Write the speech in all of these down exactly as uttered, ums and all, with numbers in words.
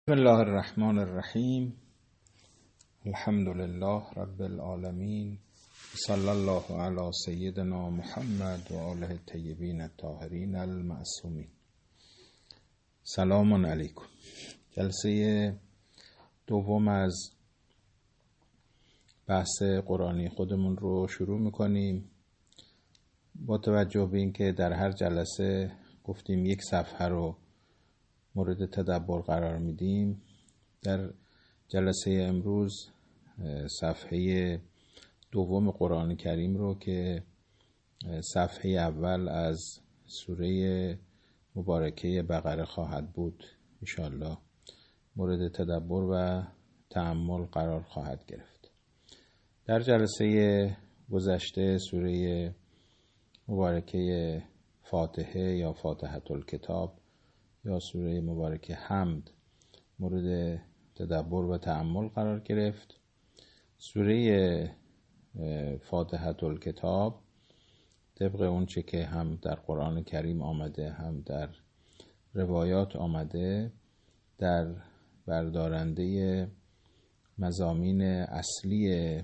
بسم الله الرحمن الرحیم. الحمد لله رب العالمین. صلی الله علی سیدنا محمد و آله الطیبین الطاهرین المعصومین. سلام علیکم. جلسه دوم از بحث قرآنی خودمون رو شروع میکنیم. با توجه به اینکه در هر جلسه گفتیم یک صفحه رو مورد تدبر قرار میدیم، در جلسه امروز صفحه دوم قرآن کریم رو که صفحه اول از سوره مبارکه بقره خواهد بود انشاءالله مورد تدبر و تأمل قرار خواهد گرفت. در جلسه گذشته سوره مبارکه فاتحه یا فاتحة الکتاب یا سوره مبارکه حمد مورد تدبر و تأمل قرار گرفت. سوره فاتحة الکتاب طبق اون چه که هم در قرآن کریم آمده هم در روایات آمده، در بردارنده مضامین اصلی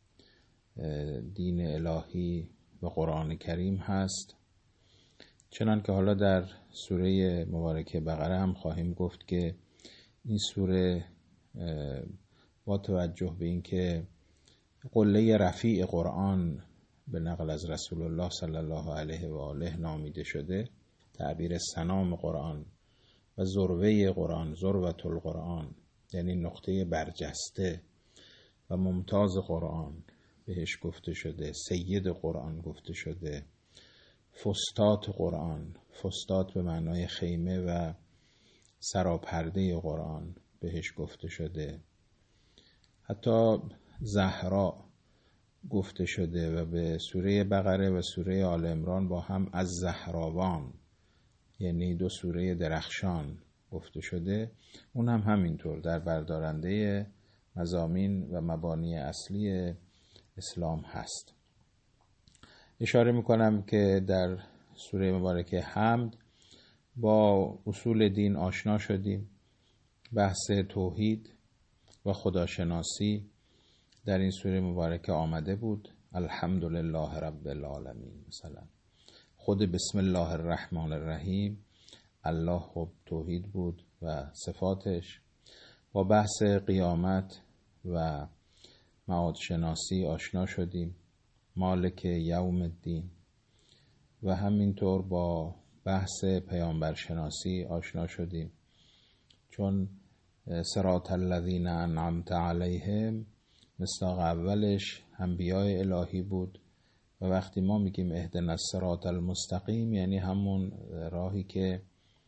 دین الهی و قرآن کریم هست. چنان که حالا در سوره مبارکه بقره هم خواهیم گفت که این سوره با توجه به اینکه قله رفیع قرآن به نقل از رسول الله صلی الله علیه و آله نامیده شده، تعبیر سنام قرآن و ذروه قرآن، ذروة القرآن یعنی نقطه برجسته و ممتاز قرآن بهش گفته شده، سید قرآن گفته شده، فستات قرآن، فستات به معنای خیمه و سراپرده قرآن بهش گفته شده، حتی زهرا گفته شده و به سوره بقره و سوره آل عمران با هم از زهراوان یعنی دو سوره درخشان گفته شده. اون هم همینطور در بردارنده مضامین و مبانی اصلی اسلام هست. اشاره میکنم که در سوره مبارکه حمد با اصول دین آشنا شدیم. بحث توحید و خداشناسی در این سوره مبارکه آمده بود. الحمدلله رب العالمین، مثلا خود بسم الله الرحمن الرحیم الله خب توحید بود و صفاتش. با بحث قیامت و معاد شناسی آشنا شدیم، مالک یوم الدین، و همینطور با بحث پیامبر شناسی آشنا شدیم، چون صراط الذین انعمت علیهم مصداق اولش انبیاء الهی بود و وقتی ما میگیم اهدنا الصراط المستقیم یعنی همون راهی که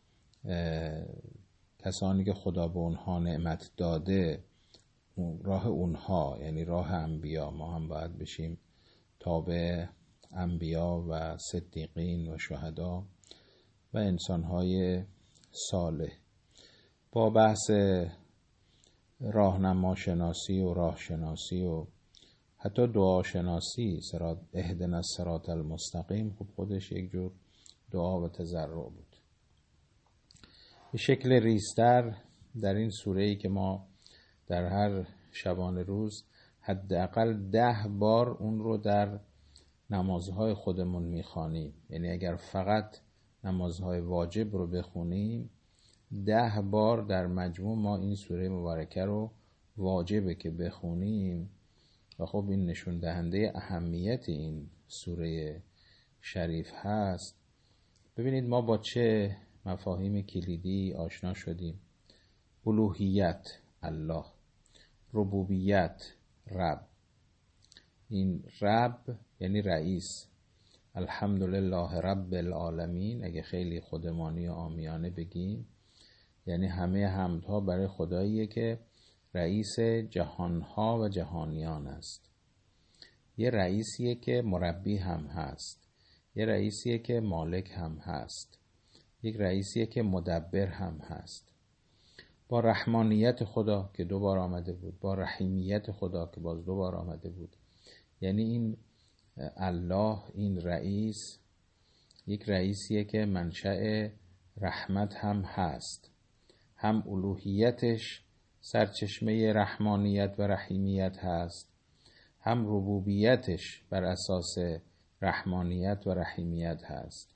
کسانی که خدا به اونها نعمت داده راه اونها یعنی راه انبیا، ما هم باید بشیم تابع انبیا و صدیقین و شهدا و انسانهای صالح. با بحث راهنما شناسی و راه شناسی و حتی دعا شناسی، اهدنا الصراط المستقیم خب خودش یک جور دعا و تضرع بود. به شکل ریزتر در این سوره‌ای که ما در هر شبانه روز حداقل ده بار اون رو در نمازهای خودمون میخوانیم، یعنی اگر فقط نمازهای واجب رو بخونیم ده بار در مجموع ما این سوره مبارکه رو واجبه که بخونیم و خب این نشون دهنده اهمیت این سوره شریف هست. ببینید ما با چه مفاهیم کلیدی آشنا شدیم. الوهیت الله، ربوبیت رب، این رب یعنی رئیس، الحمدلله رب العالمین اگه خیلی خودمانی و عامیانه بگیم یعنی همه حمدها برای خداییه که رئیس جهانها و جهانیان است. یه رئیسیه که مربی هم هست، یه رئیسیه که مالک هم هست، یک رئیسیه که مدبر هم هست. با رحمانیت خدا که دو بار آمده بود، با رحیمیت خدا که باز دو بار آمده بود، یعنی این الله، این رئیس یک رئیسیه که منشأ رحمت هم هست، هم الوهیتش سرچشمه رحمانیت و رحیمیت هست، هم ربوبیتش بر اساس رحمانیت و رحیمیت هست.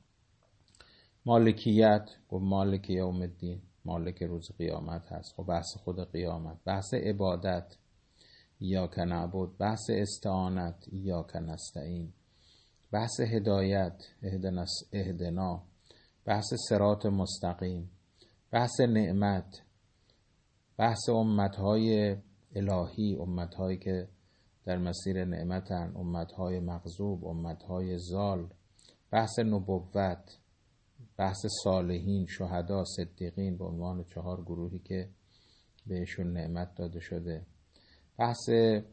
مالکیت، گفت مالک یوم الدین، مالک روز قیامت هست. خب بحث خود قیامت، بحث عبادت ایاک نعبد، بحث استعانت ایاک نستعین، بحث هدایت اهدنا اهدنا، بحث صراط مستقیم، بحث نعمت، بحث امتهای الهی، امتهایی که در مسیر نعمتن، امتهای مغضوب، امتهای ضال، بحث نبوت، بحث صالحین، شهدا، صدیقین به عنوان چهار گروهی که بهشون نعمت داده شده، بحث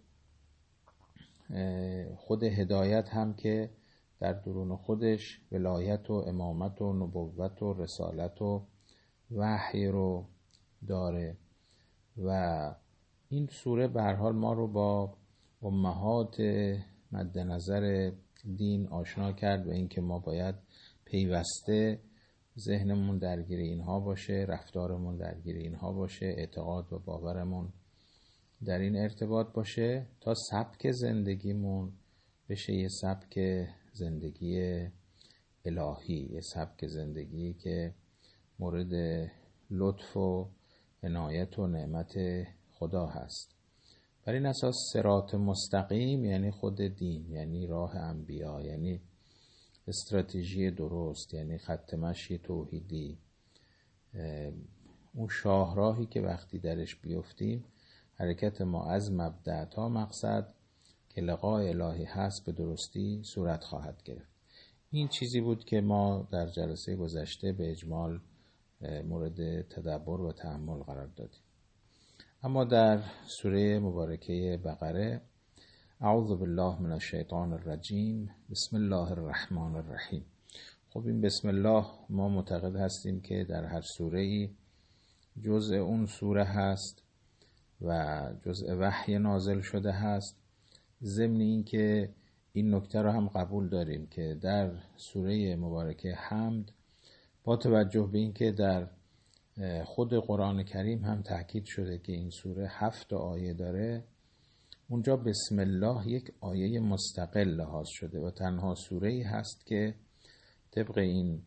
خود هدایت هم که در درون خودش ولایت و امامت و نبوت و رسالت و وحی رو داره. و این سوره به هر حال ما رو با امهات مد نظر دین آشنا کرد و اینکه ما باید پیوسته ذهنمون درگیر اینها باشه، رفتارمون درگیر اینها باشه، اعتقاد و باورمون در این ارتباط باشه تا سبک زندگیمون بشه یه سبک زندگی الهی، یه سبک زندگی که مورد لطف و عنایت و نعمت خدا هست. بر این اساس صراط مستقیم یعنی خود دین، یعنی راه انبیا، یعنی استراتژی درست، یعنی خط مشی توحیدی، اون شاهراهی که وقتی درش بیفتیم حرکت ما از مبدأ تا مقصد که لقاء الهی هست به درستی صورت خواهد گرفت. این چیزی بود که ما در جلسه گذشته به اجمال مورد تدبر و تأمل قرار دادیم. اما در سوره مبارکه بقره، اعوذ بالله من الشیطان الرجیم، بسم الله الرحمن الرحیم. خب این بسم الله ما معتقد هستیم که در هر سوره‌ای جزء اون سوره هست و جزء وحی نازل شده هست. ضمن این که این نکته رو هم قبول داریم که در سوره مبارکه حمد با توجه به این که در خود قرآن کریم هم تاکید شده که این سوره هفت آیه داره، اونجا بسم الله یک آیه مستقل لحاظ شده و تنها سوره‌ای هست که طبق این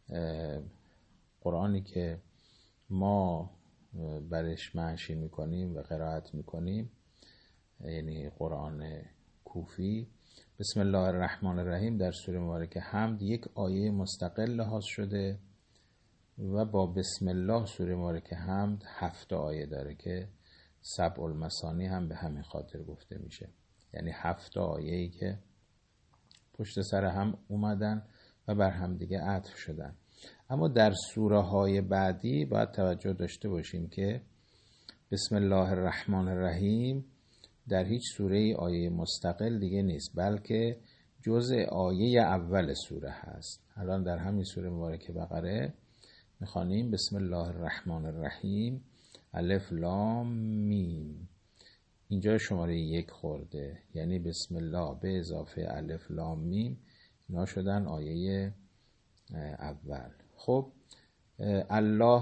قرآنی که ما برش معشی میکنیم و قرائت میکنیم، یعنی قرآن کوفی، بسم الله الرحمن الرحیم در سوره مبارکه حمد یک آیه مستقل لحاظ شده و با بسم الله سوره مبارکه حمد هفت آیه داره که سبع المثانی هم به همین خاطر گفته میشه، یعنی هفت آیه‌ای که پشت سر هم اومدن و بر هم دیگه عطف شدن. اما در سوره های بعدی باید توجه داشته باشیم که بسم الله الرحمن الرحیم در هیچ سوره آیه مستقل دیگه نیست، بلکه جزء آیه اول سوره هست. الان در همین سوره مبارکه بقره میخوانیم بسم الله الرحمن الرحیم الف لام میم، اینجا شماره یک خورده، یعنی بسم الله به اضافه الف لام میم اینا شدن آیه اول. خب الله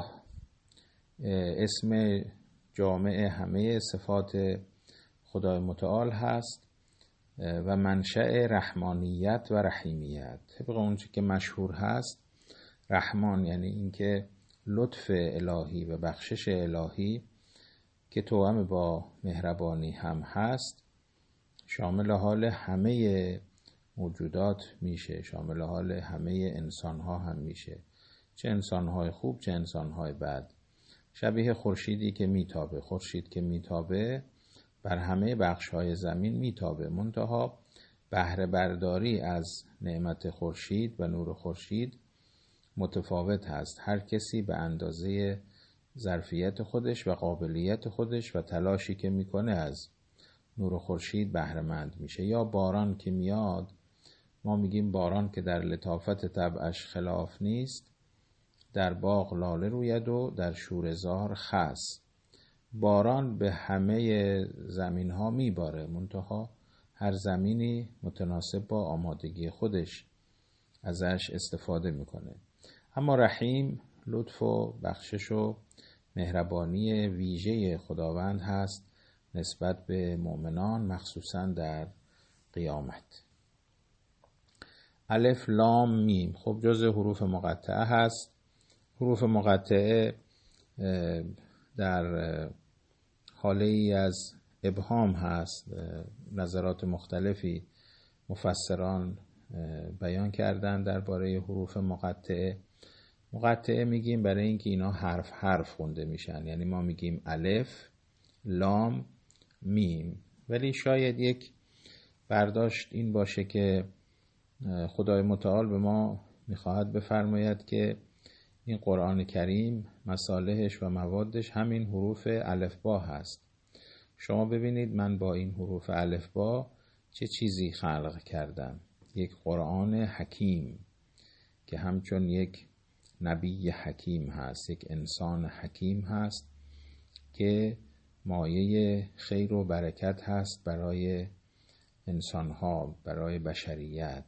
اسم جامع همه صفات خدای متعال هست و منشأ رحمانیت و رحیمیت. طبق اونچه که مشهور هست، رحمان یعنی اینکه لطف الهی و بخشش الهی که توأم با مهربانی هم هست شامل حال همه موجودات میشه، شامل حال همه انسانها هم میشه، چه انسانهای خوب چه انسانهای بد. شبیه خورشیدی که میتابه، خورشید که میتابه بر همه بخش‌های زمین میتابه، منتها بهره برداری از نعمت خورشید و نور خورشید متفاوت هست. هر کسی به اندازه ظرفیت خودش و قابلیت خودش و تلاشی که میکنه از نور خورشید بهره مند میشه. یا باران که میاد، ما میگیم باران که در لطافت طبعش خلاف نیست، در باغ لاله روید و در شوره‌زار خس. باران به همه زمین ها میباره، منتها هر زمینی متناسب با آمادگی خودش ازش استفاده میکنه. اما رحیم لطف و بخشش و مهربانی ویژه خداوند هست نسبت به مؤمنان، مخصوصا در قیامت. الف لام میم خب جزء حروف مقطعه هست. حروف مقطعه در حاله ای از ابهام هست. نظرات مختلفی مفسران بیان کردن درباره حروف مقطعه. مقطعه میگیم برای اینکه اینا حرف حرف خونده میشن، یعنی ما میگیم الف لام میم، ولی شاید یک برداشت این باشه که خدای متعال به ما میخواهد بفرماید که این قرآن کریم مصالحش و موادش همین حروف الفبا هست. شما ببینید من با این حروف الفبا چه چیزی خلق کردم. یک قرآن حکیم که همچون یک نبی حکیم هست، یک انسان حکیم هست که مایه خیر و برکت هست برای انسانها، برای بشریت.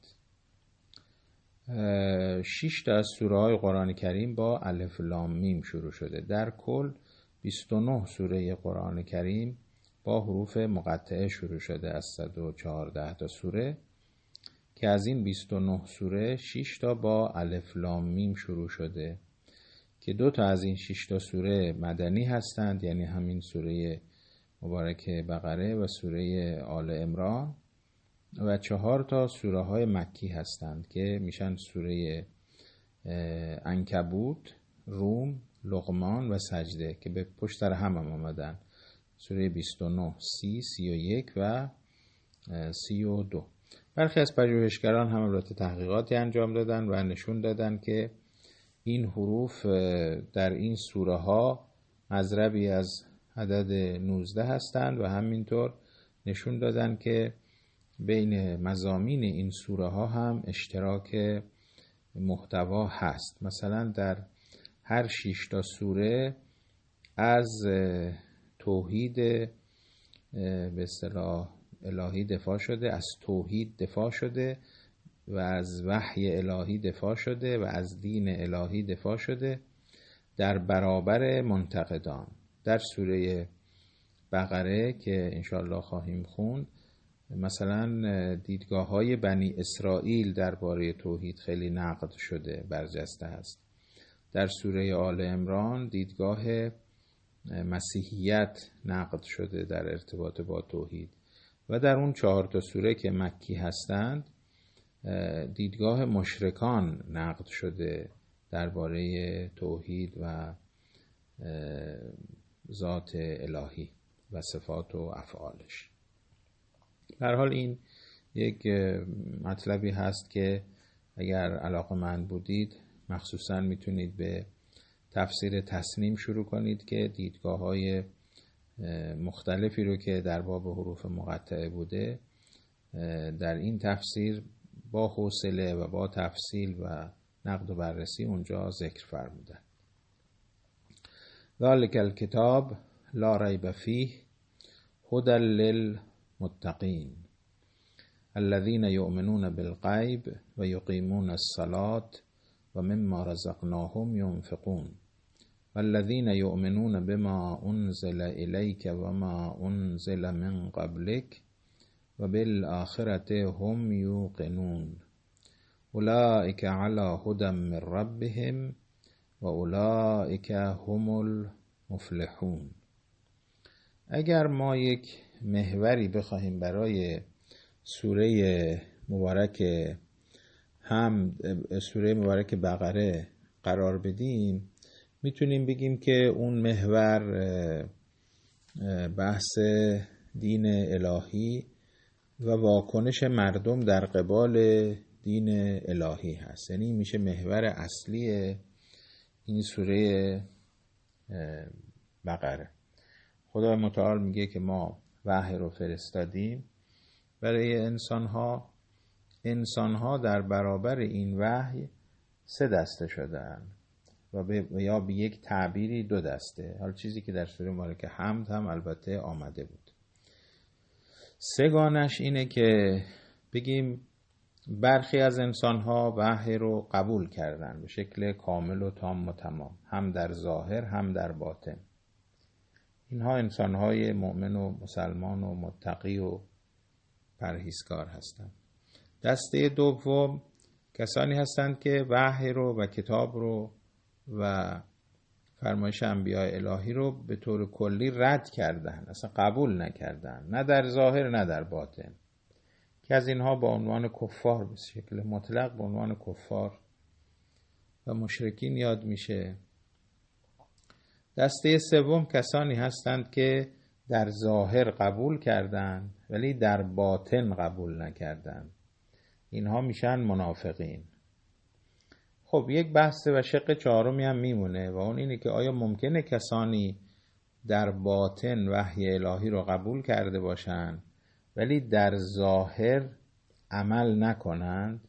شش تا از سوره های قرآن کریم با الف لام میم شروع شده. در کل بیست و نه سوره قرآن کریم با حروف مقطعه شروع شده از صد و چهارده تا سوره، که از این بیست و نه سوره شش تا با الف لام میم شروع شده که دو تا از این شش تا سوره مدنی هستند، یعنی همین سوره مبارک بقره و سوره آل عمران، و چهار تا سوره های مکی هستند که میشن سوره عنکبوت، روم، لقمان و سجده که به پشت سر هم هم آمدن. سوره بیست و نه، سی، سی و یک و سی و دو. برخی از پژوهشگران هم البته تحقیقاتی انجام دادن و نشون دادن که این حروف در این سوره ها مضربی از عدد نوزده هستند و همینطور نشون دادن که بین مضامین این سوره ها هم اشتراک محتوا هست. مثلا در هر شش تا سوره از توحید به اصطلاح الهی دفاع شده، از توحید دفاع شده و از وحی الهی دفاع شده و از دین الهی دفاع شده در برابر منتقدان. در سوره بقره که انشاءالله خواهیم خوند مثلا دیدگاه های بنی اسرائیل درباره توحید خیلی نقد شده، برجسته است. در سوره آل عمران دیدگاه مسیحیت نقد شده در ارتباط با توحید، و در اون چهار تا سوره که مکی هستند دیدگاه مشرکان نقد شده درباره توحید و ذات الهی و صفات و افعالش. در حال این یک مطلبی هست که اگر علاقه‌مند بودید مخصوصاً میتونید به تفسیر تسنیم شروع کنید که دیدگاه‌های مختلفی رو که در باب حروف مقطعه بوده در این تفسیر با حوصله و با تفصیل و نقد و بررسی اونجا ذکر فرمودن. ذالک الکتاب لا ریب فیه هدی للمتقین الذین یؤمنون بالغیب و یقیمون الصلاة و مما رزقناهم ینفقون والذین یؤمنون بما انزل الیک و ما انزل من قبلک و بالآخرة هم یوقنون اولئک علی هدی من ربهم و اولئک هم المفلحون. اگر ما یک محوری بخواهیم برای سوره مبارک هم سوره مبارک بقره قرار بدیم، میتونیم بگیم که اون محور بحث دین الهی و واکنش مردم در قبال دین الهی هست. یعنی میشه محور اصلی این سوره بقره. خدای متعال میگه که ما وحی رو فرستادیم برای انسانها. انسانها در برابر این وحی سه دسته شدن و به یا به یک تعبیری دو دسته. حال چیزی که در سوره مبارکه حمد هم البته آمده بود. سگانش اینه که بگیم برخی از انسان‌ها وحی رو قبول کردن به شکل کامل و تام و تمام، هم در ظاهر هم در باطن. اینها انسان‌های مؤمن و مسلمان و متقی و پرهیزکار هستند. دسته دوم کسانی هستند که وحی رو و کتاب رو و فرمایش انبیاء الهی رو به طور کلی رد کردن، اصلا قبول نکردن، نه در ظاهر نه در باطن، که از اینها با عنوان کفار به شکل مطلق به عنوان کفار و مشرکین یاد میشه. دسته سوم کسانی هستند که در ظاهر قبول کردند ولی در باطن قبول نکردند. اینها میشن منافقین. خب یک بحث و شق چهارمی هم میمونه و اون اینه که آیا ممکنه کسانی در باطن وحی الهی رو قبول کرده باشند ولی در ظاهر عمل نکنند؟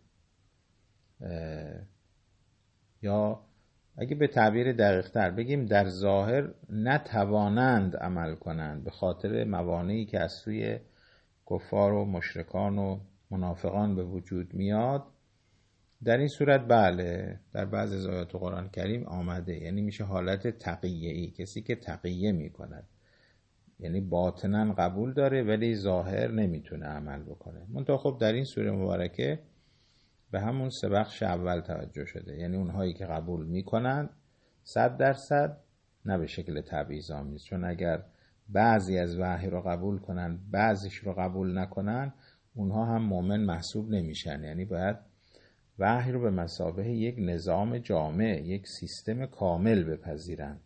یا اگه به تعبیر دقیق تر بگیم در ظاهر نتوانند عمل کنند به خاطر موانعی که از سوی کفار و مشرکان و منافقان به وجود میاد. در این صورت بله، در بعض از آیات قرآن کریم آمده، یعنی میشه حالت تقیه‌ای، کسی که تقیه میکند، یعنی باطناً قبول داره ولی ظاهر نمیتونه عمل بکنه. منتها خب در این سوره مبارکه به همون سه بخش اول توجه شده، یعنی اونهایی که قبول میکنن صد درصد، نه به شکل تبعیض‌آمیز، چون اگر بعضی از وحی رو قبول کنن بعضیش رو قبول نکنن اونها هم مؤمن محسوب نمیشن. یعنی باید وحی رو به مثابه یک نظام جامع، یک سیستم کامل بپذیرند.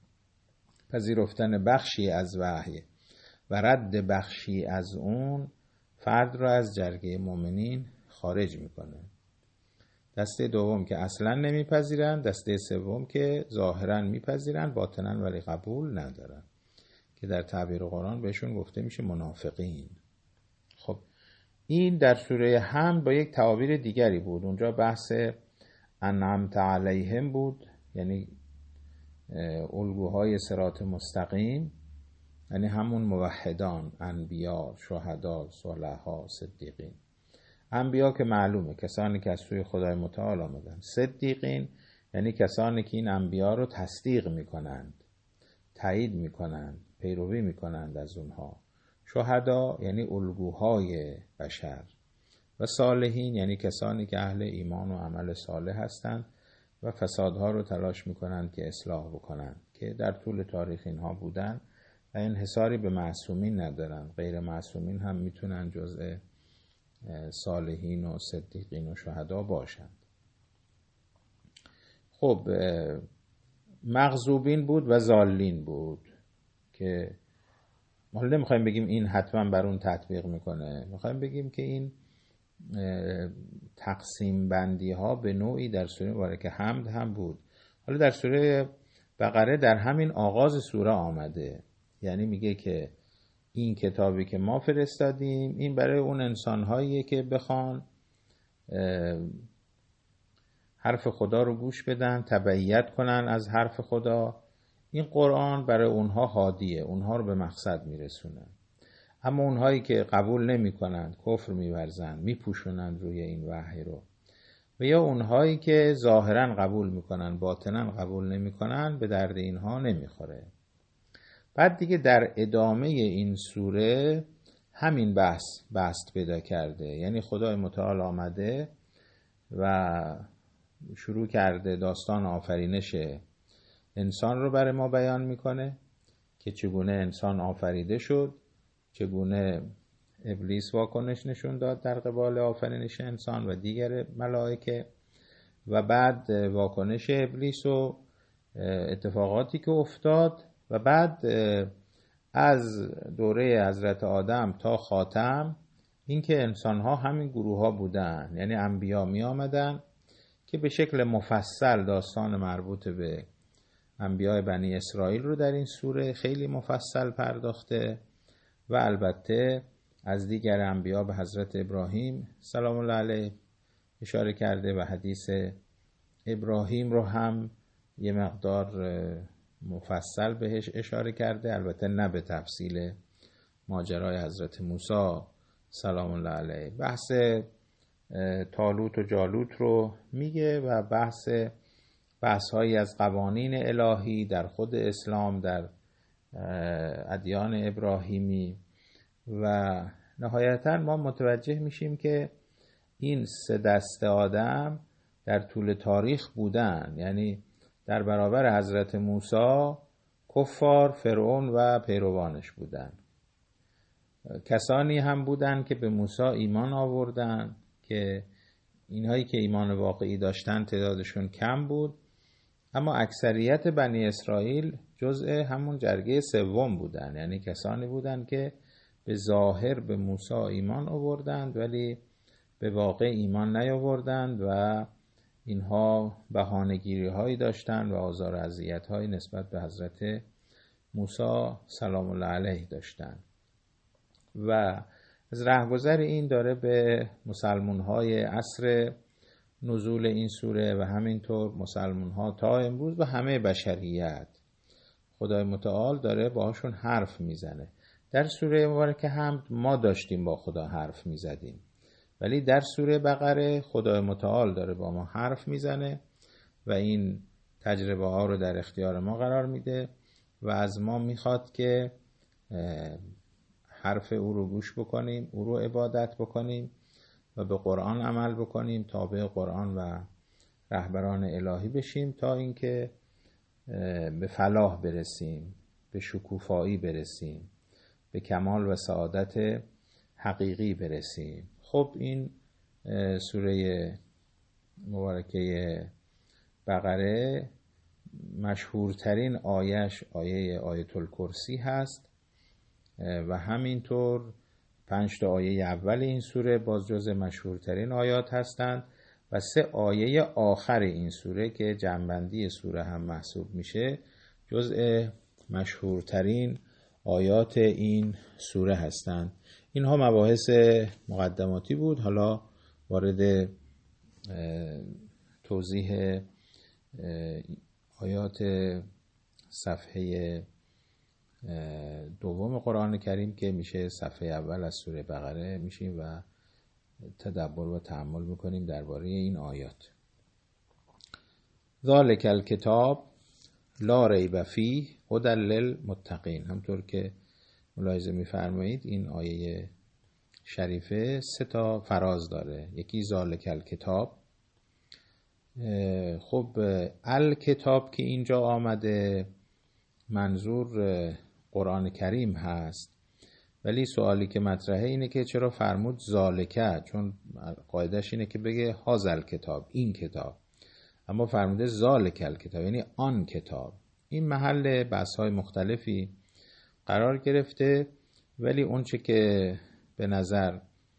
پذیرفتن بخشی از وحی و رد بخشی از اون فرد رو از جرگه مؤمنین خارج میکنه. دسته دوم که اصلا نمیپذیرن، دسته سوم که ظاهرا میپذیرن باطنا ولی قبول ندارن، که در تعبیر قرآن بهشون گفته میشه منافقین. خب این در سوره حمد با یک تعابیر دیگری بود. اونجا بحث انعمت علیهم بود، یعنی الگوهای صراط مستقیم، یعنی همون موحدان، انبیا، شهدا، صالحا، صدیقین. انبیا که معلومه کسانی که از سوی خدای متعال آمدن. صدیقین یعنی کسانی که این انبیا رو تصدیق میکنند، تایید میکنند، پیروی میکنند از اونها. شهدا یعنی الگوهای بشر. و صالحین یعنی کسانی که اهل ایمان و عمل صالح هستند و فسادها رو تلاش میکنند که اصلاح بکنند، که در طول تاریخ اینها بودن و انحصاری به معصومین ندارن. غیر معصومین هم میتونن جزء صالحین و صدیقین و شهدا باشند. خب مغضوبین بود و ضالین بود، که ما نمیخوایم بگیم این حتما بر اون تطبیق میکنه، میخوایم بگیم که این تقسیم بندی ها به نوعی در سوره مبارکه حمد هم بود. حالا در سوره بقره در همین آغاز سوره آمده، یعنی میگه که این کتابی که ما فرستادیم این برای اون انسان‌هاییه که بخوان حرف خدا رو گوش بدن، تبعیت کنن از حرف خدا. این قرآن برای اونها هادیه، اونها رو به مقصد میرسونه. اما اونهایی که قبول نمی کنند، کفر می‌ورزند، میپوشونند روی این وحی رو، و یا اونهایی که ظاهرا قبول میکنن باطنا قبول نمیکنن، به درد اینها نمیخوره. بعد دیگه در ادامه این سوره همین بحث بست پیدا کرده، یعنی خدای متعال آمده و شروع کرده داستان آفرینش انسان رو برای ما بیان میکنه که چگونه انسان آفریده شد، چگونه ابلیس واکنش نشون داد در قبال آفرینش انسان و دیگر ملائکه، و بعد واکنش ابلیس و اتفاقاتی که افتاد، و بعد از دوره حضرت آدم تا خاتم اینکه انسان‌ها همین گروه‌ها بودن، یعنی انبیا می آمدن که به شکل مفصل داستان مربوط به انبیاء بنی اسرائیل رو در این سوره خیلی مفصل پرداخته، و البته از دیگر انبیا به حضرت ابراهیم سلام الله علیه اشاره کرده و حدیث ابراهیم رو هم یه مقدار مفصل بهش اشاره کرده، البته نه به تفصیل ماجرای حضرت موسی سلام الله علیه. بحث طالوت و جالوت رو میگه و بحث بحث هایی از قوانین الهی در خود اسلام، در ادیان ابراهیمی، و نهایتا ما متوجه میشیم که این سه دسته آدم در طول تاریخ بودن، یعنی در برابر حضرت موسی کفار، فرعون و پیروانش بودن. کسانی هم بودن که به موسی ایمان آوردن که اینهایی که ایمان واقعی داشتن تعدادشون کم بود، اما اکثریت بنی اسرائیل جزء همون جرگه سوم بودن، یعنی کسانی بودن که به ظاهر به موسی ایمان آوردند ولی به واقع ایمان نیاوردند و اینها بهانه‌گیری هایی داشتند و آزار و اذیت هایی نسبت به حضرت موسی سلام الله علیه داشتند. و از رهگذر این داره به مسلمان های عصر نزول این سوره و همینطور مسلمان ها تا امروز و همه بشریت خدای متعال داره باهاشون حرف میزنه. در سوره مبارکه حمد ما داشتیم با خدا حرف میزدیم، ولی در سوره بقره خدای متعال داره با ما حرف میزنه و این تجربه ها رو در اختیار ما قرار میده و از ما میخواد که حرف او رو گوش بکنیم، او رو عبادت بکنیم و به قرآن عمل بکنیم، تابع قرآن و رهبران الهی بشیم تا اینکه به فلاح برسیم، به شکوفایی برسیم، به کمال و سعادت حقیقی برسیم. خب این سوره مبارکه بقره مشهورترین آیش آیه آیت الکرسی هست و همینطور پنج تا آیه اول این سوره باز جز مشهورترین آیات هستند و سه آیه آخر این سوره که جمع‌بندی سوره هم محسوب میشه جزء مشهورترین آیات این سوره هستند. اینها مباحث مقدماتی بود. حالا وارد توضیح آیات صفحه دوم قرآن کریم که میشه صفحه اول از سوره بقره میشیم و تدبر و تأمل میکنیم درباره این آیات. ذالک الکتاب لا ریب فیه هدی للمتقین. همطور که ملاحظه میفرمایید این آیه شریفه سه تا فراز داره. یکی ذالک الکتاب، خب الکتاب که اینجا آمده منظور قرآن کریم هست، ولی سوالی که مطرحه اینه که چرا فرمود ذالکه، چون قاعدش اینه که بگه هازل کتاب، این کتاب، اما فرموده ذالک الکتاب یعنی آن کتاب. این محل بحث های مختلفی قرار گرفته، ولی اون چه که به نظر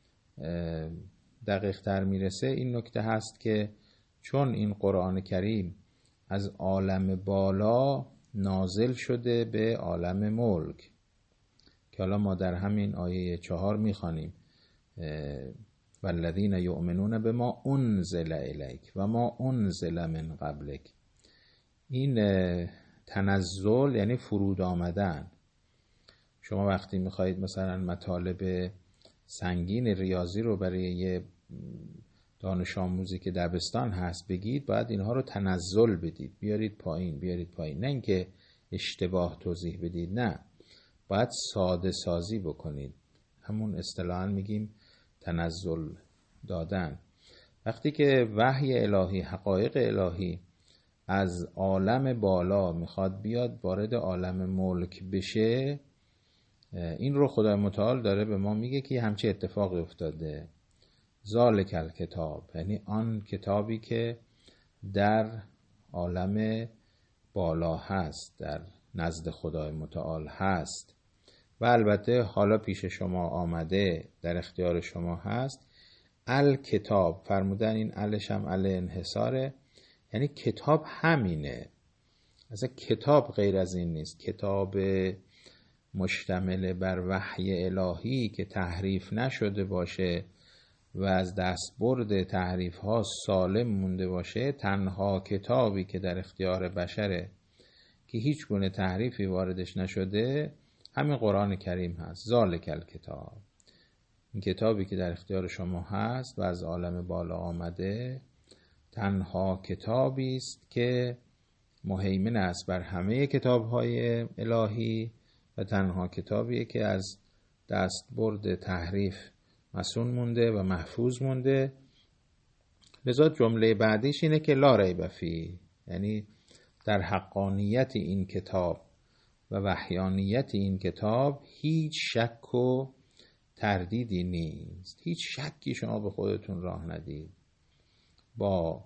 دقیق تر میرسه این نکته هست که چون این قرآن کریم از عالم بالا نازل شده به عالم ملک که حالا ما در همین آیه چهار میخوانیم والذین یؤمنون بما انزل الیک و ما انزل من قبلک. این تنزل یعنی فرود آمدن. شما وقتی میخواهید مثلا مطالب سنگین ریاضی رو برای یه دانش آموزی که دبستان هست بگید، باید اینها رو تنزل بدید، بیارید پایین بیارید پایین، نه اینکه اشتباه توضیح بدید، نه، باید ساده سازی بکنید. همون اصطلاحاً میگیم تنزل دادن. وقتی که وحی الهی، حقایق الهی از عالم بالا میخواد بیاد وارد عالم ملک بشه، این رو خدای متعال داره به ما میگه که همچه اتفاقی افتاده. ذالک الکتاب یعنی آن کتابی که در عالم بالا هست، در نزد خدای متعال هست و البته حالا پیش شما آمده، در اختیار شما هست. الکتاب فرمودن این الش هم ال انحصاره، یعنی کتاب همینه، اصلا کتاب غیر از این نیست. کتاب مشتمل بر وحی الهی که تحریف نشده باشه و از دستبرد تحریف ها سالم مونده باشه، تنها کتابی که در اختیار بشره که هیچ گونه تحریفی واردش نشده همین قرآن کریم هست. ذالک الکتاب این کتابی که در اختیار شما هست و از عالم بالا آمده تنها کتابی است که مهیمن است بر همه کتاب‌های الهی و تنها کتابیه که از دستبرد تحریف مصون مونده و محفوظ مونده. لذا جمله بعدیش اینه که لا ریب فیه، یعنی در حقانیت این کتاب و وحیانیت این کتاب هیچ شک و تردیدی نیست. هیچ شکی شما به خودتون راه ندید. با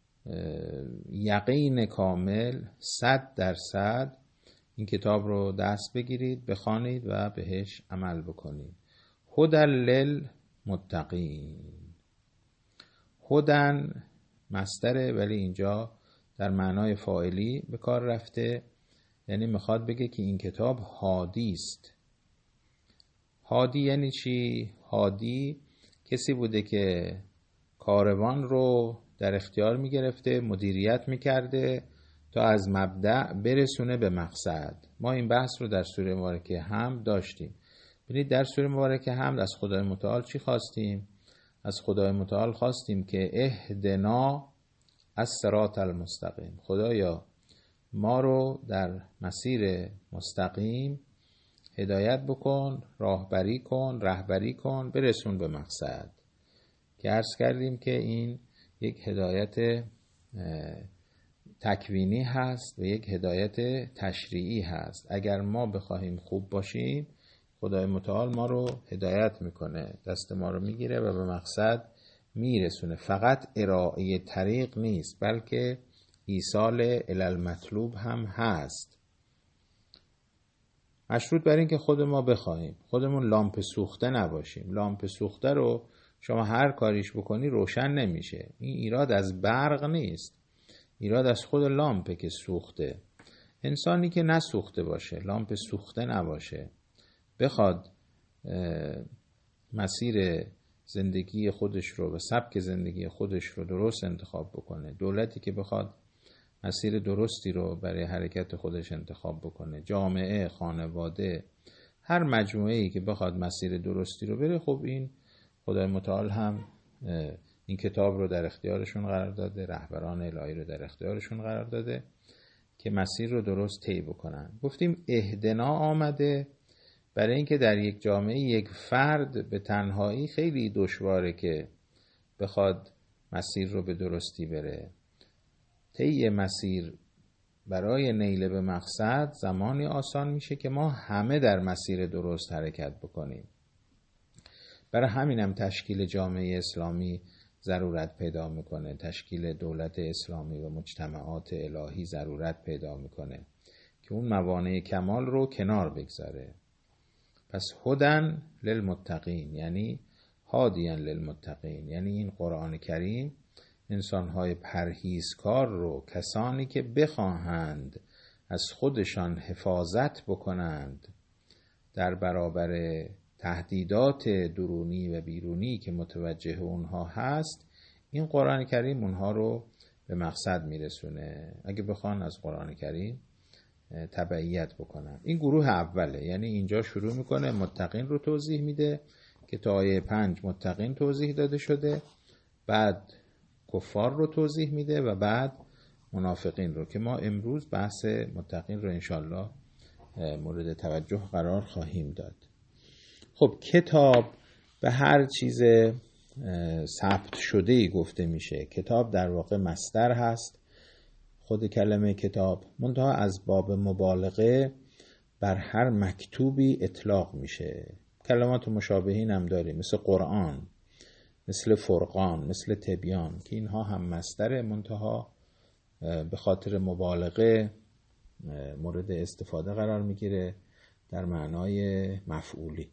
یقین کامل صد درصد این کتاب رو دست بگیرید، بخوانید و بهش عمل بکنید. هدی للمتقین. هدن مصدره ولی اینجا در معنای فاعلی به کار رفته، یعنی میخواد بگه که این کتاب هادی است. هادی یعنی چی؟ هادی کسی بوده که کاروان رو در اختیار میگرفته، مدیریت میکرده تا از مبدأ برسونه به مقصد. ما این بحث رو در سوره مبارکه حمد داشتیم. ببینید در سوره مبارکه حمد از خدای متعال چی خواستیم؟ از خدای متعال خواستیم که اهدنا الصراط المستقیم، خدایا ما رو در مسیر مستقیم هدایت بکن، راهبری کن، رهبری کن، برسون به مقصد. که عرض کردیم که این یک هدایت تکوینی هست و یک هدایت تشریعی هست. اگر ما بخواهیم خوب باشیم خدای متعال ما رو هدایت میکنه، دست ما رو میگیره و به مقصد میرسونه. فقط ارائه طریق نیست بلکه ایصال الی المطلوب هم هست. مشروط بر این که خود ما بخواهیم، خودمون لامپ سوخته نباشیم. لامپ سوخته رو شما هر کاریش بکنی روشن نمیشه. این ایراد از برق نیست، ایراد از خود لامپه که سوخته. انسانی که نسوخته باشه، لامپ سوخته نباشه، بخواد مسیر زندگی خودش رو و سبک زندگی خودش رو درست انتخاب بکنه، دولتی که بخواد مسیر درستی رو برای حرکت خودش انتخاب بکنه، جامعه، خانواده، هر مجموعه‌ای که بخواد مسیر درستی رو بره، خب این خدای متعال هم این کتاب رو در اختیارشون قرار داده، رهبران الهی رو در اختیارشون قرار داده که مسیر رو درست طی بکنن. گفتیم اهدنا آمده برای اینکه در یک جامعه یک فرد به تنهایی خیلی دشواره که بخواد مسیر رو به درستی بره. طی مسیر برای نیل به مقصد زمانی آسان میشه که ما همه در مسیر درست حرکت بکنیم. برای همینم تشکیل جامعه اسلامی ضرورت پیدا میکنه، تشکیل دولت اسلامی و مجتمعات الهی ضرورت پیدا میکنه که اون موانع کمال رو کنار بگذاره. پس هدن للمتقین یعنی هادیان للمتقین، یعنی این قرآن کریم انسانهای پرهیزکار رو، کسانی که بخواهند از خودشان حفاظت بکنند در برابر تهدیدات درونی و بیرونی که متوجه اونها هست، این قرآن کریم اونها رو به مقصد میرسونه اگه بخوان از قرآن کریم تبعیت بکنن. این گروه اوله، یعنی اینجا شروع میکنه متقین رو توضیح میده که تا آیه پنج متقین توضیح داده شده، بعد کفار رو توضیح میده و بعد منافقین رو، که ما امروز بحث متقین رو انشالله مورد توجه قرار خواهیم داد. خب کتاب به هر چیز ثبت شده‌ای گفته میشه. کتاب در واقع مصدر هست، خود کلمه کتاب، منتها از باب مبالغه بر هر مکتوبی اطلاق میشه. کلمات مشابهین هم داریم، مثل قرآن، مثل فرقان، مثل تبیان، که اینها هم مصدر، منتها به خاطر مبالغه مورد استفاده قرار میگیره در معنای مفعولی.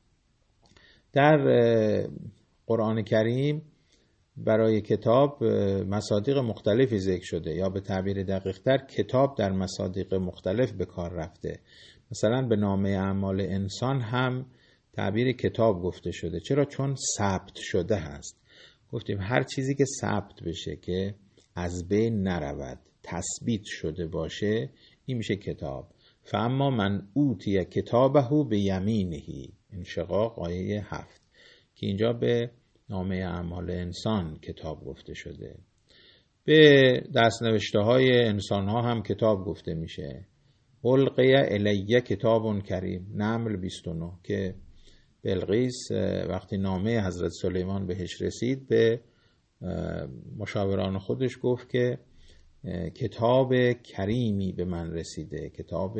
در قرآن کریم برای کتاب مصادیق مختلفی ذکر شده، یا به تعبیر دقیق تر کتاب در مصادیق مختلف به کار رفته. مثلا به نامه اعمال انسان هم تعبیر کتاب گفته شده. چرا؟ چون ثبت شده هست. گفتیم هر چیزی که ثبت بشه، که از بین نرود، تثبیت شده باشه، این میشه کتاب. فاما من اوتی کتابه به یمینه، انشقاق آیه هفت. که اینجا به نامه اعمال انسان کتاب گفته شده. به دستنوشته های انسان ها هم کتاب گفته میشه. القی الیه کتاب کریم، نمل بیست و نه، که بلقیس وقتی نامه حضرت سلیمان بهش رسید به مشاوران خودش گفت که کتاب کریمی به من رسیده، کتاب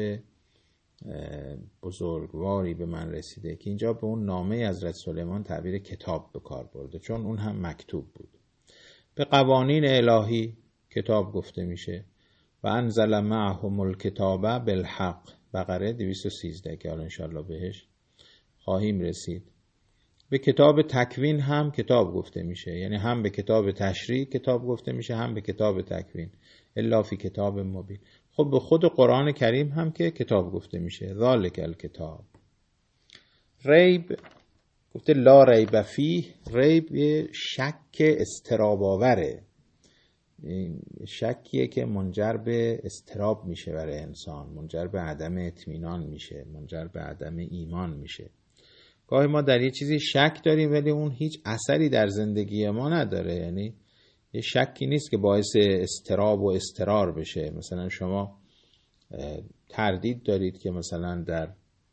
بزرگواری به من رسیده، که اینجا به اون نامه حضرت سلیمان تعبیر کتاب به کار برده چون اون هم مکتوب بود. به قوانین الهی کتاب گفته میشه. و انزل معهم الکتاب بالحق، بقره دویست و سیزده که حالا انشاءالله بهش خواهیم رسید. به کتاب تکوین هم کتاب گفته میشه، یعنی هم به کتاب تشریع کتاب گفته میشه، هم به کتاب تکوین، الا فی کتاب مبین. خب به خود قرآن کریم هم که کتاب گفته میشه، ذالک الکتاب. ریب گفته لا ریب فیه، ریب شک اضطراب آوره، شکیه که منجر به اضطراب میشه برای انسان، منجر به عدم اطمینان میشه، منجر به عدم ایمان میشه. گاهی ما در یه چیزی شک داریم ولی اون هیچ اثری در زندگی ما نداره، یعنی یه شکی نیست که باعث اضطراب و اضطرار بشه. مثلا شما تردید دارید که مثلا در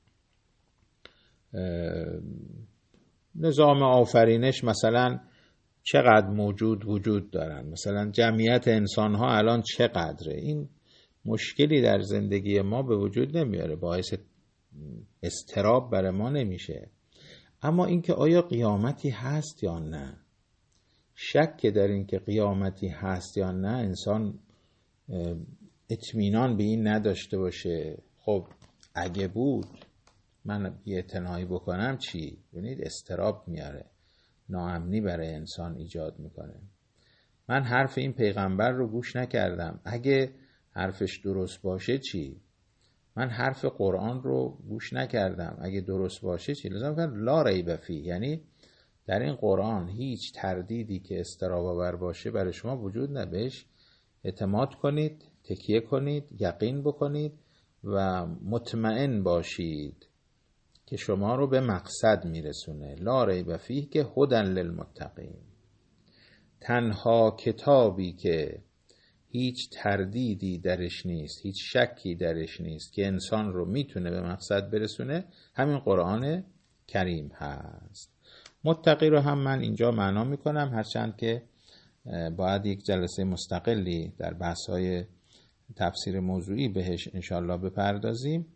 نظام آفرینش مثلا چقدر موجود وجود دارن، مثلا جمعیت انسان ها الان چقدره. این مشکلی در زندگی ما به وجود نمیاره، باعث اضطراب برای ما نمیشه. اما اینکه آیا قیامتی هست یا نه، شک در این که قیامتی هست یا نه انسان اطمینان به این نداشته باشه. خب اگه بود من بی‌اعتنایی بکنم چی؟ ببینید اضطراب میاره، ناامنی برای انسان ایجاد میکنه. من حرف این پیغمبر رو گوش نکردم، اگه حرفش درست باشه چی؟ من حرف قرآن رو گوش نکردم، اگه درست باشه چی؟ لازم کنم لا ریب فیه، یعنی در این قرآن هیچ تردیدی که اضطراب آور باشه برای شما وجود نه، بهش اعتماد کنید، تکیه کنید، یقین بکنید و مطمئن باشید که شما رو به مقصد میرسونه. لا ریب فیه که هدی للمتقین، تنها کتابی که هیچ تردیدی درش نیست، هیچ شکی درش نیست که انسان رو میتونه به مقصد برسونه، همین قرآن کریم هست. متقی رو هم من اینجا معنا میکنم، هرچند که باید یک جلسه مستقلی در بحث‌های تفسیر موضوعی بهش انشالله بپردازیم.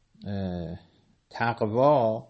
تقوا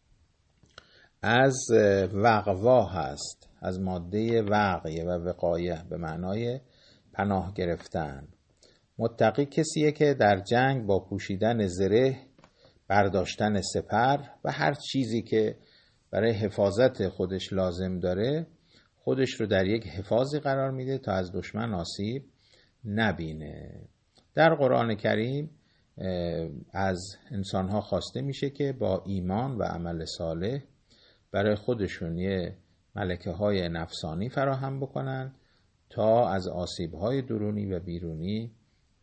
از وقوا هست، از ماده وقیه و وقایه به معنای پناه گرفتن. متقی کسیه که در جنگ با پوشیدن زره، برداشتن سپر و هر چیزی که برای حفاظت خودش لازم داره خودش رو در یک حفاظی قرار میده تا از دشمن آسیب نبینه. در قرآن کریم از انسانها خواسته میشه که با ایمان و عمل صالح برای خودشون یه ملکه های نفسانی فراهم بکنن تا از آسیب های درونی و بیرونی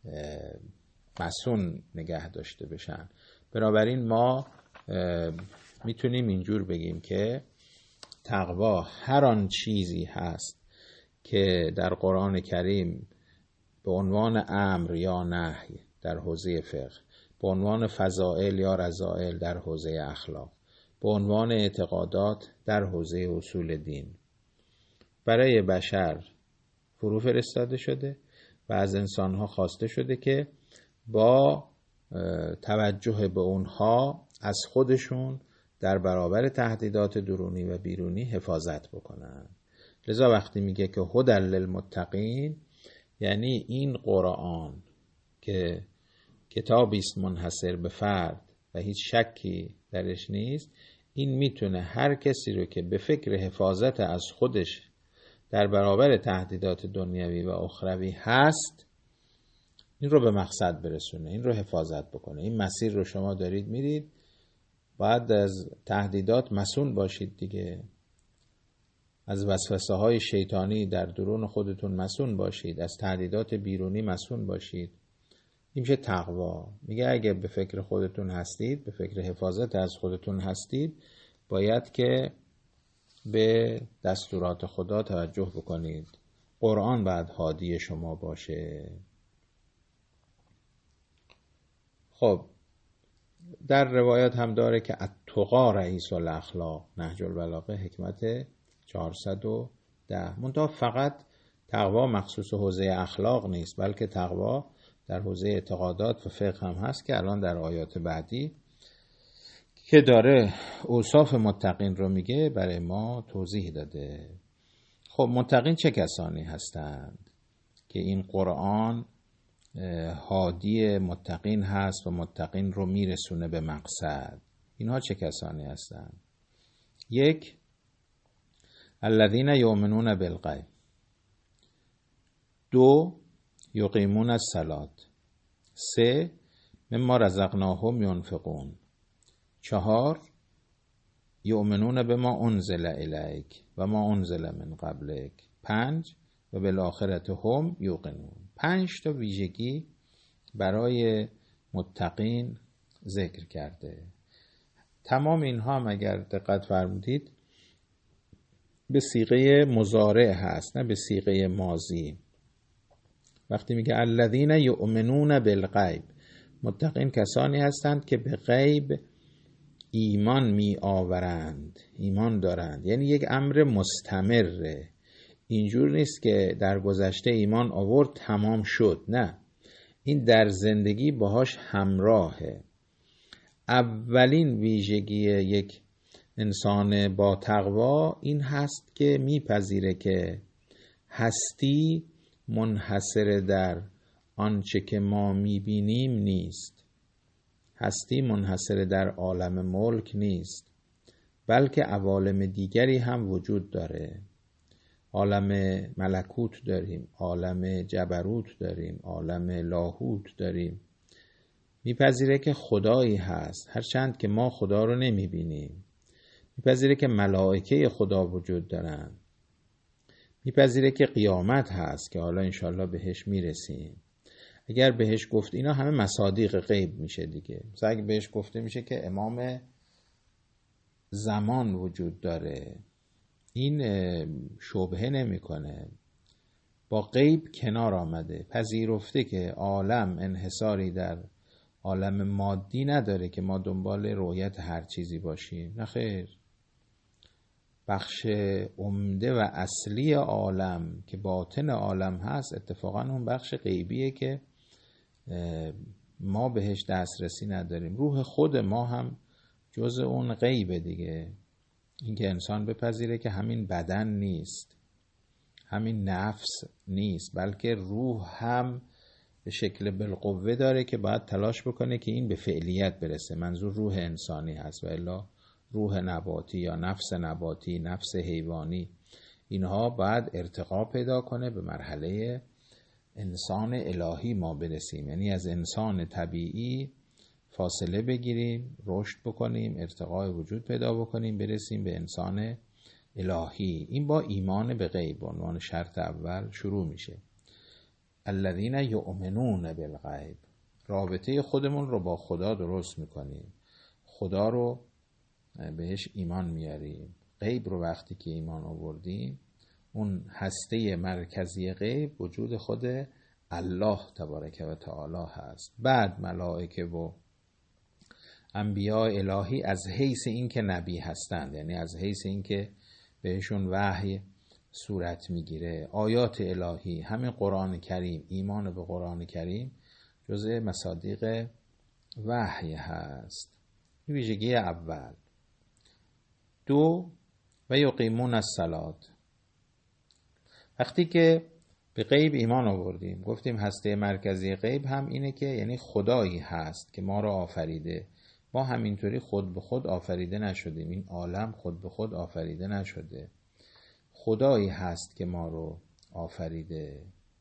مسون نگه داشته بشن. بنابراین ما میتونیم اینجور بگیم که تقوا هر آن چیزی هست که در قرآن کریم به عنوان امر یا نهی در حوزه فقه، به عنوان فضائل یا رذائل در حوزه اخلاق، به عنوان اعتقادات در حوزه اصول دین برای بشر فرو فرستاده شده و از انسانها خواسته شده که با توجه به اونها از خودشون در برابر تهدیدات درونی و بیرونی حفاظت بکنن. لذا وقتی میگه که هدی للمتقین، یعنی این قرآن که کتابی است منحصر به فرد و هیچ شکی درش نیست، این میتونه هر کسی رو که به فکر حفاظت از خودش در برابر تهدیدات دنیوی و اخروی هست این رو به مقصد برسونه، این رو حفاظت بکنه. این مسیر رو شما دارید میرید، باید از تهدیدات مسئول باشید دیگه، از وسوسه های شیطانی در درون خودتون مسئول باشید، از تهدیدات بیرونی مسئول باشید. این میشه تقوا. میگه اگه به فکر خودتون هستید، به فکر حفاظت از خودتون هستید، باید که به دستورات خدا توجه بکنید. قرآن باید هادی شما باشه. خب در روایات هم داره که التقی رئیس الاخلاق، نهج البلاغه حکمت چهارصد و ده. منتها فقط تقوا مخصوص حوزه اخلاق نیست، بلکه تقوا در حوزه اعتقادات و فقه هم هست که الان در آیات بعدی که داره اوصاف متقین رو میگه برای ما توضیح داده. خب متقین چه کسانی هستند که این قرآن هادی متقین هست و متقین رو میرسونه به مقصد؟ اینها چه کسانی هستند؟ یک، الذین یؤمنون بالغیب. دو، یقیمون الصلاة. سه، مما رزقناهم ینفقون. چهار، یؤمنون بما انزل الیک و ما انزل من قبلک. پنج، و بالآخرة هم یوقنون. پنج تا ویژگی برای متقین ذکر کرده. تمام اینها هم اگر دقت فرمودید به صیغه مضارع هست، نه به صیغه ماضی. وقتی میگه الذین یؤمنون بالغیب، متقین کسانی هستند که به غیب ایمان می آورند، ایمان دارند. یعنی یک امر مستمره. اینجور نیست که در گذشته ایمان آورد تمام شد، نه، این در زندگی باهاش همراهه. اولین ویژگی یک انسان با تقوا این هست که میپذیره که هستی منحصر در آنچه که ما میبینیم نیست. هستی منحصر در عالم ملک نیست، بلکه عوالم دیگری هم وجود داره. عالم ملکوت داریم، عالم جبروت داریم، عالم لاهوت داریم. میپذیره که خدایی هست، هرچند که ما خدا رو نمیبینیم. میپذیره که ملائکه خدا وجود دارن. میپذیره که قیامت هست که حالا انشالله بهش میرسیم. اگر بهش گفت اینا همه مصادیق غیب میشه دیگه. مثلا اگه بهش گفته میشه که امام زمان وجود داره، این شبهه نمیکنه، با غیب کنار آمده، پذیرفته که عالم انحصاری در عالم مادی نداره که ما دنبال رؤیت هر چیزی باشیم. نه خیر، بخش عمده و اصلی عالم که باطن عالم هست اتفاقا اون بخش غیبیه که ما بهش دسترسی نداریم. روح خود ما هم جز اون غیبه دیگه. اینکه انسان بپذیره که همین بدن نیست، همین نفس نیست، بلکه روح هم به شکل بالقوه داره که باید تلاش بکنه که این به فعلیت برسه. منظور روح انسانی هست، و الا روح نباتی یا نفس نباتی، نفس حیوانی، اینها باید ارتقا پیدا کنه به مرحله انسان الهی ما برسیم. یعنی از انسان طبیعی فاصله بگیریم، رشد بکنیم، ارتقای وجود پیدا بکنیم، برسیم به انسان الهی. این با ایمان به غیب به عنوان شرط اول شروع میشه. الذین یؤمنون بالغیب، رابطه خودمون رو با خدا درست میکنیم، خدا رو بهش ایمان میاریم. غیب رو وقتی که ایمان آوردیم، اون هسته مرکزی غیب وجود خود الله تبارک و تعالی هست. بعد ملائکه و انبیاء الهی از حیث این که نبی هستند، یعنی از حیث این که بهشون وحی صورت میگیره، آیات الهی، همین قرآن کریم، ایمان به قرآن کریم جزء مصادیق وحی هست. این ویژگی اول. دو، و یقیمون الصلاة. وقتی که به غیب ایمان آوردیم، گفتیم هسته مرکزی غیب هم اینه که یعنی خدایی هست که ما رو آفریده. ما همینطوری خود به خود آفریده نشدیم، این عالم خود به خود آفریده نشده، خدایی هست که ما رو آفریده.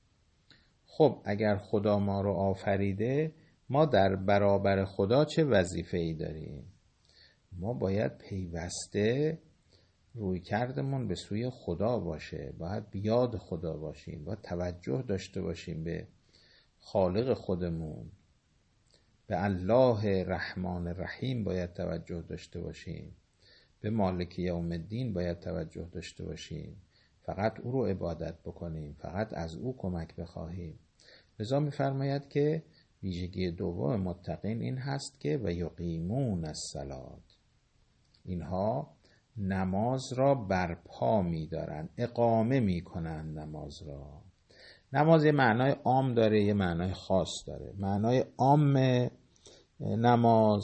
خب اگر خدا ما رو آفریده، ما در برابر خدا چه وظیفه‌ای داریم؟ ما باید پیوسته روی کردمون به سوی خدا باشه، باید بیاد خدا باشیم، باید توجه داشته باشیم به خالق خودمون، به الله رحمان رحیم باید توجه داشته باشیم، به به مالک یوم الدین باید توجه داشته باشیم، فقط او رو عبادت بکنیم، فقط از او کمک بخواهیم. لذا می‌فرماید که ویژگی دوم متقین این هست که و یقیمون الصلاة، اینها نماز را برپا می‌دارند، اقامه می‌کنند نماز را. نماز یه معنای عام داره، یه معنای خاص داره. معنای عام نماز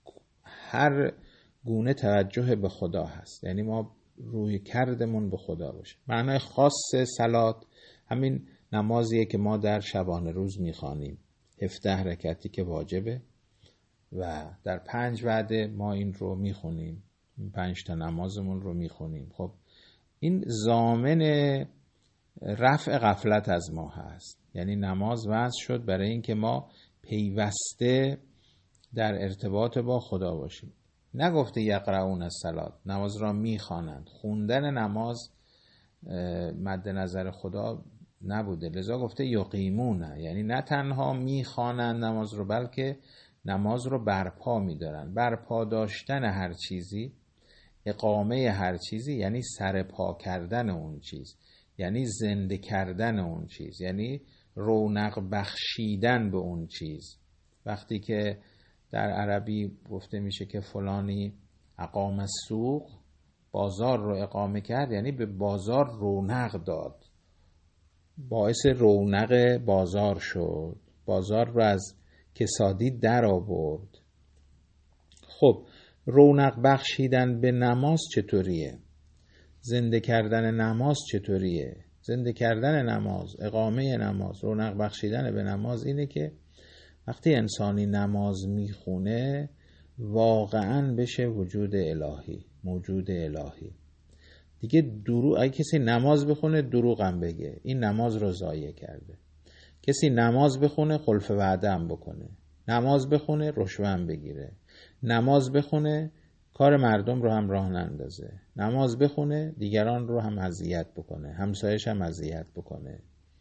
هر گونه توجه به خدا هست، یعنی ما روی کردمون به خدا باشه. معنای خاص صلات همین نمازیه که ما در شبانه روز میخوانیم، هفده رکعتی که واجبه و در پنج وعده ما این رو میخونیم، این پنج تا نمازمون رو میخونیم. خب این ضامن رفع غفلت از ما هست، یعنی نماز وضع شد برای اینکه ما پیوسته در ارتباط با خدا باشیم. نگفته یقرؤون الصلاة، نماز را میخوانند. خوندن نماز مد نظر خدا نبوده، لذا گفته یقیمون، یعنی نه تنها میخوانند نماز رو، بلکه نماز رو برپا میدارن. برپا داشتن هر چیزی، اقامه هر چیزی، یعنی سرپا کردن اون چیز، یعنی زنده کردن اون چیز، یعنی رونق بخشیدن به اون چیز. وقتی که در عربی گفته میشه که فلانی اقام السوق، بازار رو اقامه کرد، یعنی به بازار رونق داد، باعث رونق بازار شد، بازار رو از کسادی در آورد. خب رونق بخشیدن به نماز چطوریه؟ زنده کردن نماز چطوریه؟ زنده کردن نماز، اقامه نماز، رونق بخشیدن به نماز اینه که وقتی انسانی نماز میخونه واقعاً بشه وجود الهی، موجود الهی. دیگه دروغ، اگه کسی نماز بخونه دروغ هم بگه این نماز رو ضایع کرده. کسی نماز بخونه خلف وعده هم بکنه، نماز بخونه رشوه هم بگیره، نماز بخونه کار مردم رو هم راه نندازه، نماز بخونه دیگران رو هم اذیت بکنه، همسایش هم اذیت بکنه.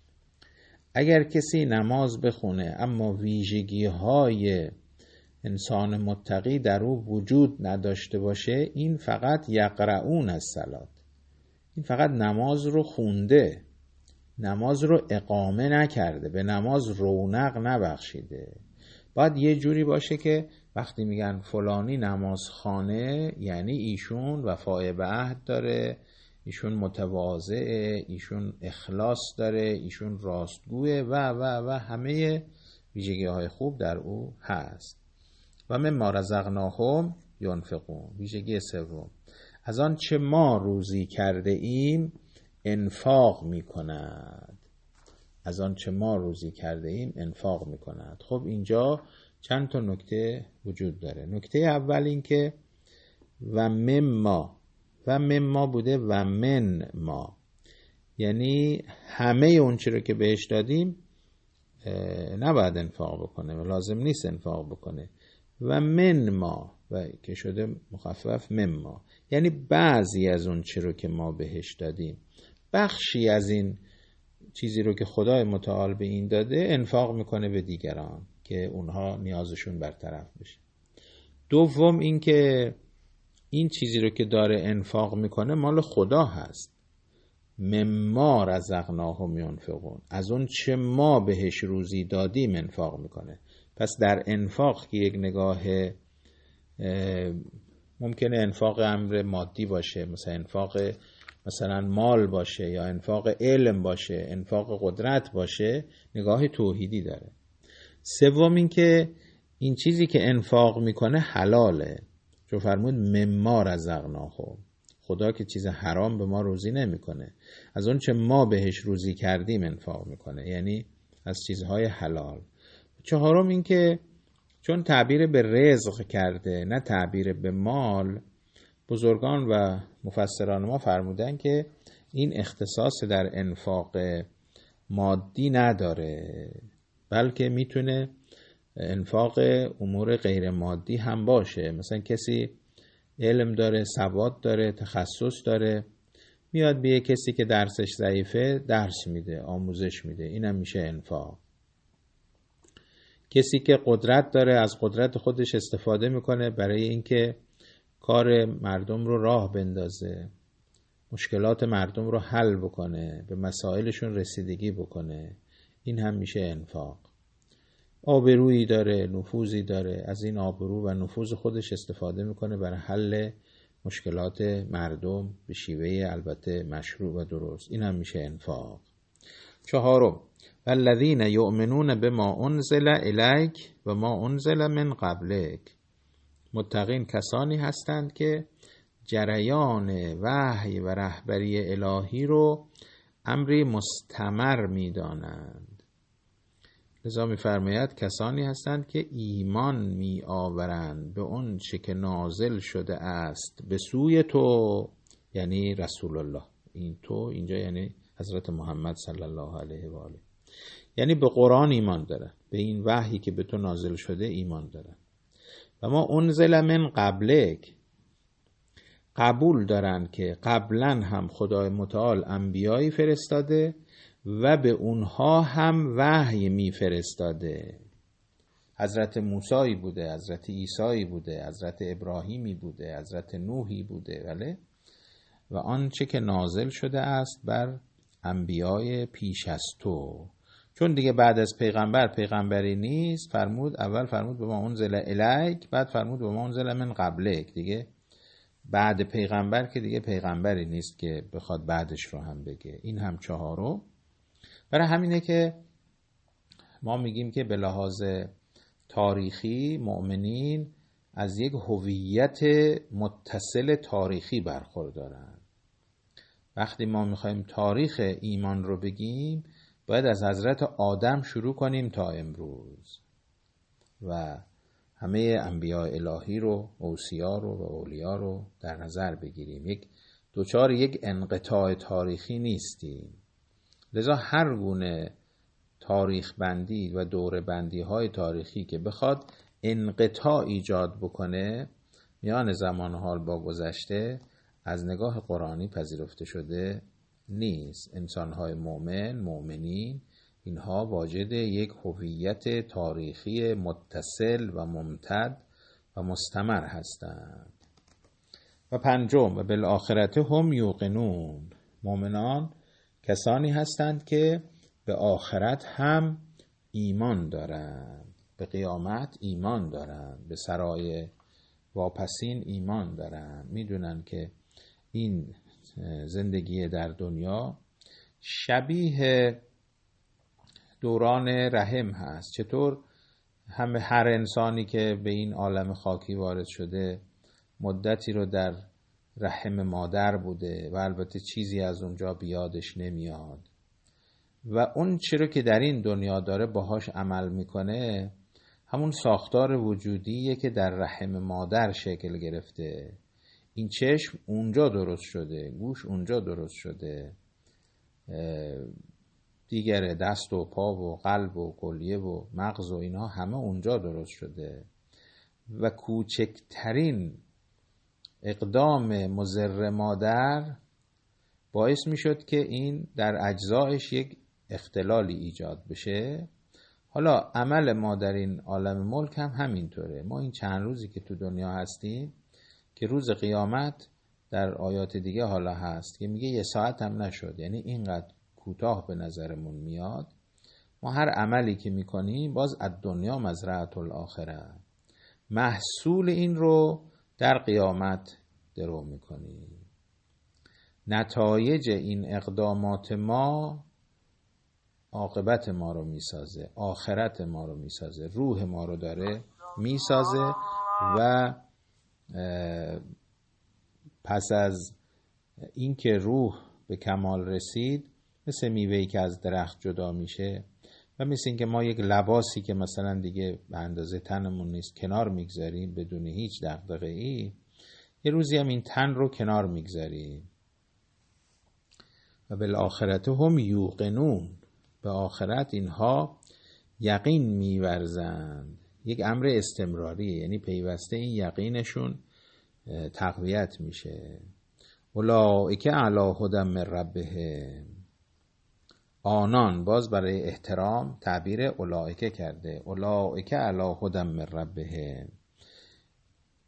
اگر کسی نماز بخونه اما ویژگی های انسان متقی در او وجود نداشته باشه، این فقط یقرؤون الصلاة، این فقط نماز رو خونده، نماز رو اقامه نکرده، به نماز رونق نبخشیده. باید یه جوری باشه که وقتی میگن فلانی نماز خانه، یعنی ایشون وفای به عهد داره، ایشون متواضعه، ایشون اخلاص داره، ایشون راستگوه و و و همه ویژگی های خوب در او هست. و مما رزقناهم ینفقون، ویژگی سوم، از آن چه ما روزی کرده ایم انفاق می کند. از آن چه ما روزی کرده ایم انفاق می کند. خب اینجا چند تا نکته وجود داره. نکته اول این که و مما، و مما بوده و من ما، یعنی همه اون چی رو که بهش دادیم نباید انفاق بکنه و لازم نیست انفاق بکنه. و من ما، و که شده مخفف مما، یعنی بعضی از اون چی رو که ما بهش دادیم، بخشی از این چیزی رو که خدای متعال به این داده انفاق میکنه به دیگران که اونها نیازشون برطرف بشه. دوم این که این چیزی رو که داره انفاق میکنه مال خدا هست. مما رزقناهم ینفقون، از اون چه ما بهش روزی دادیم انفاق میکنه. پس در انفاق که یک نگاه ممکنه انفاق امر مادی باشه، مثلا انفاق مثلا مال باشه یا انفاق علم باشه، انفاق قدرت باشه، نگاه توحیدی داره. سوم این که این چیزی که انفاق میکنه حلاله، چون فرمود مما رزقناهم، خدا که چیز حرام به ما روزی نمیکنه، از اون چه ما بهش روزی کردیم انفاق میکنه، یعنی از چیزهای حلال. چهارم این که چون تعبیر به رزق کرده نه تعبیر به مال، بزرگان و مفسران ما فرمودن که این اختصاص در انفاق مادی نداره، بلکه میتونه انفاق امور غیر مادی هم باشه. مثلا کسی علم داره، سواد داره، تخصص داره، میاد به کسی که درسش ضعیفه درس میده، آموزش میده، اینم میشه انفاق. کسی که قدرت داره از قدرت خودش استفاده میکنه برای اینکه کار مردم رو راه بندازه، مشکلات مردم رو حل بکنه، به مسائلشون رسیدگی بکنه، این هم میشه انفاق. آبرویی داره، نفوذی داره، از این آبرو و نفوذ خودش استفاده میکنه برای حل مشکلات مردم به شیوه البته مشروع و درست، این هم میشه انفاق. چهارم، والذین یؤمنون بما انزل الیک و ما انزل من قبلک. متقین کسانی هستند که جریان وحی و رهبری الهی رو امری مستمر می‌دانند. لذا می‌فرماید کسانی هستند که ایمان می‌آورند به اون چه که نازل شده است به سوی تو، یعنی رسول الله. این تو اینجا یعنی حضرت محمد صلی الله علیه و آله، یعنی به قرآن ایمان دارن، به این وحی که به تو نازل شده ایمان دارن. و ما انزل من قبلک، قبول دارن که قبلا هم خدای متعال انبیایی فرستاده و به اونها هم وحی می فرستاده. حضرت موسی بوده، حضرت عیسی بوده، حضرت ابراهیمی بوده، حضرت نوحی بوده، ولی و آنچه که نازل شده است بر انبیای پیش از تو. چون دیگه بعد از پیغمبر پیغمبری نیست، فرمود اول فرمود به ما انزل الیک، بعد فرمود به ما انزل من قبلک. دیگه بعد پیغمبر که دیگه پیغمبری نیست که بخواد بعدش رو هم بگه. این هم چهارم. برای همینه که ما میگیم که به لحاظ تاریخی مؤمنین از یک هویت متصل تاریخی برخوردارن. وقتی ما میخوایم تاریخ ایمان رو بگیم باید از حضرت آدم شروع کنیم تا امروز و همه انبیاء الهی رو، اوصیا رو و اولیا رو در نظر بگیریم. یک دوچار یک انقطاع تاریخی نیستیم. لذا هر گونه تاریخ بندی و دوره بندی های تاریخی که بخواد انقطاع ایجاد بکنه میان زمان حال با گذشته از نگاه قرآنی پذیرفته شده نیست. انسان‌های مؤمن، مؤمنین، اینها واجد یک هویت تاریخی متصل و ممتد و مستمر هستند. و پنجم، و بالآخرت هم یوقنون. مؤمنان کسانی هستند که به آخرت هم ایمان دارند، به قیامت ایمان دارند، به سرای واپسین ایمان دارند. میدونن که این زندگی در دنیا شبیه دوران رحم هست. چطور همه هر انسانی که به این عالم خاکی وارد شده مدتی رو در رحم مادر بوده و البته چیزی از اونجا بیادش نمیاد و اون چی رو که در این دنیا داره باهاش عمل میکنه همون ساختار وجودیه که در رحم مادر شکل گرفته. این چشم اونجا درست شده، گوش اونجا درست شده، دیگره دست و پا و قلب و کلیه و مغز و اینها همه اونجا درست شده و کوچکترین اقدام مضر مادر باعث می شد که این در اجزایش یک اختلالی ایجاد بشه. حالا عمل ما در این عالم ملک هم همینطوره. ما این چند روزی که تو دنیا هستیم که روز قیامت در آیات دیگه حالا هست که میگه یه ساعت هم نشد، یعنی اینقدر کوتاه به نظرمون میاد. ما هر عملی که میکنیم باز از دنیا مزرعة الاخره، محصول این رو در قیامت درو میکنیم. نتایج این اقدامات ما عاقبت ما رو میسازه، آخرت ما رو میسازه، روح ما رو داره میسازه و پس از اینکه روح به کمال رسید مثل میوه‌ای که از درخت جدا میشه و مثل اینکه ما یک لباسی که مثلا دیگه به اندازه تنمون نیست کنار میگذاریم بدون هیچ دغدغه‌ای، یه روزی هم این تن رو کنار میگذاریم. و بالآخرت هم یوقنون، به آخرت اینها یقین میورزند. یک امر استمراریه، یعنی پیوسته این یقینشون تقویت میشه. اولئک علی هدی من ربهم، آنان، باز برای احترام تعبیر اولئک کرده، اولئک علی هدی من ربهم،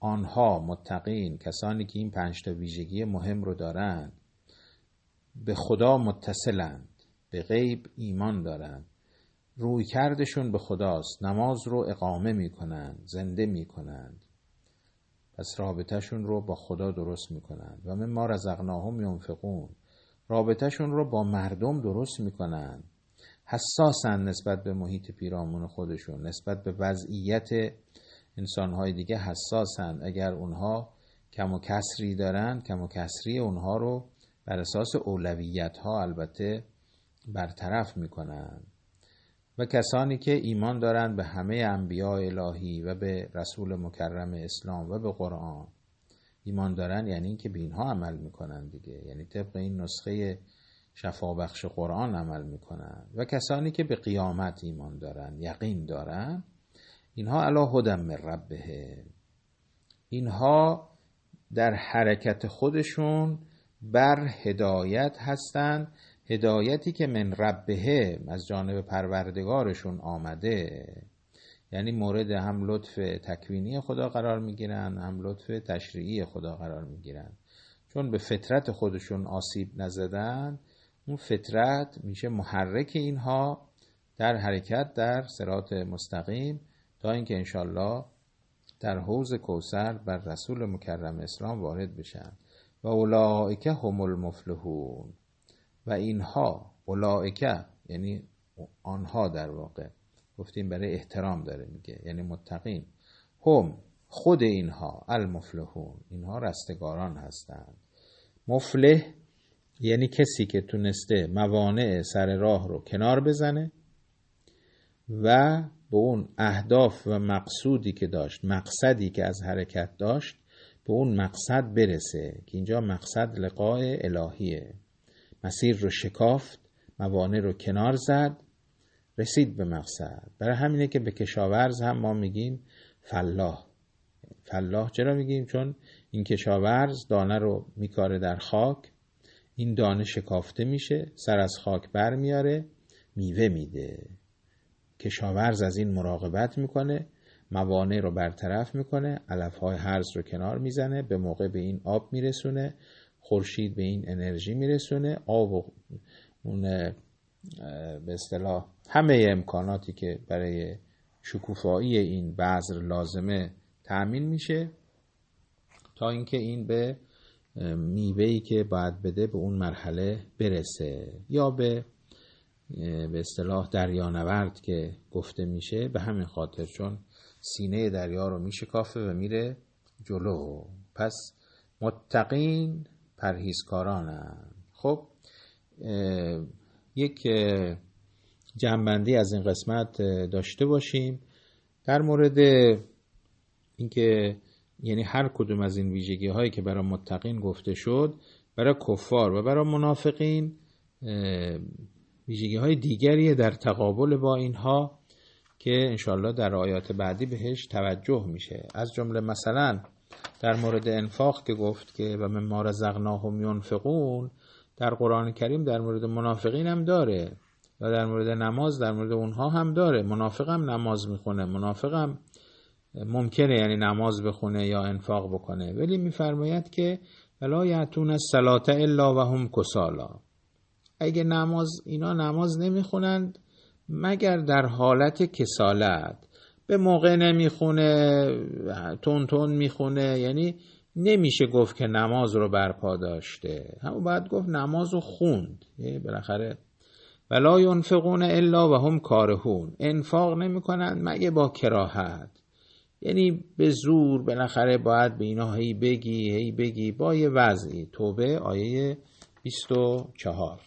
آنها متقین، کسانی که این پنج تا ویژگی مهم رو دارند، به خدا متصلند، به غیب ایمان دارند، روی کردشون به خداست، نماز رو اقامه میکنند، زنده میکنند، پس رابطهشون رو با خدا درست میکنند. و مما رزقناهم ینفقون، رابطهشون رو با مردم درست میکنند، حساسن نسبت به محیط پیرامون خودشون، نسبت به وضعیت انسانهای دیگه حساسن. اگر اونها کم و کسری دارن، کم و کسری اونها رو بر اساس اولویت ها البته برطرف میکنن. و کسانی که ایمان دارند به همه انبیاء الهی و به رسول مکرم اسلام و به قرآن ایمان دارن، یعنی این که به اینها عمل میکنن دیگه، یعنی طبق این نسخه شفابخش قرآن عمل میکنن. و کسانی که به قیامت ایمان دارن، یقین دارن، اینها علی هدی من ربهم، اینها در حرکت خودشون بر هدایت هستند، هدایتی که من ربهم، از جانب پروردگارشون آمده، یعنی مورد هم لطف تکوینی خدا قرار میگیرن، هم لطف تشریعی خدا قرار میگیرن. چون به فطرت خودشون آسیب نزدن، اون فطرت میشه محرک اینها در حرکت در صراط مستقیم، تا اینکه انشالله در حوض کوثر بر رسول مکرم اسلام وارد بشن. و اولئک هم المفلحون، و اینها، اولئک یعنی آنها، در واقع گفتیم برای احترام داره میگه، یعنی متقین، هم خود اینها، المفلحون، اینها رستگاران هستند. مفلح یعنی کسی که تونسته موانع سر راه رو کنار بزنه و به اون اهداف و مقصودی که داشت، مقصدی که از حرکت داشت، به اون مقصد برسه، که اینجا مقصد لقاء الهیه. مسیر رو شکافت، موانع رو کنار زد، رسید به مقصد. برای همینه که به کشاورز هم ما میگیم فلاح. فلاح چرا میگیم؟ چون این کشاورز دانه رو میکاره در خاک، این دانه شکافته میشه، سر از خاک بر میاره، میوه میده. کشاورز از این مراقبت میکنه، موانع رو برطرف میکنه، علفهای هرز رو کنار میزنه، به موقع به این آب میرسونه، خورشید به این انرژی میرسونه، آب و اون به اصطلاح همه امکاناتی که برای شکوفایی این بذر لازمه تأمین میشه، تا اینکه این به میوه‌ای که باید بده به اون مرحله برسه، یا به به اصطلاح دریانورد که گفته میشه. به همین خاطر چون سینه دریا رو میشکافه و میره جلو. پس متقین پرهیزکارانن. خب یک جنبندی از این قسمت داشته باشیم در مورد اینکه یعنی هر کدوم از این ویژگی هایی که برای متقین گفته شد، برای کفار و برای منافقین ویژگی های دیگریه در تقابل با اینها که انشالله در آیات بعدی بهش توجه میشه. از جمله مثلا در مورد انفاق که گفت که و مما رزقناهم ینفقون، در قرآن کریم در مورد منافقین هم داره و در مورد نماز در مورد اونها هم داره. منافق هم نماز میخونه، منافق هم ممکنه یعنی نماز بخونه یا انفاق بکنه، ولی میفرماید که ولا یأتون الصلاة الا و هم کسالا، اگه نماز اینا نماز نمیخونند مگر در حالت کسالت، به موقع نمیخونه، تون تون میخونه، یعنی نمیشه گفت که نماز رو برپا داشته، همون باید گفت نماز رو خوند. بالاخره ولا ینفقون الا و هم کارهون، انفاق نمیکنند مگه با کراهت، یعنی به زور بالاخره باید به اینا هی بگی هی بگی با یه وضعی. توبه آیه بیست و چهار.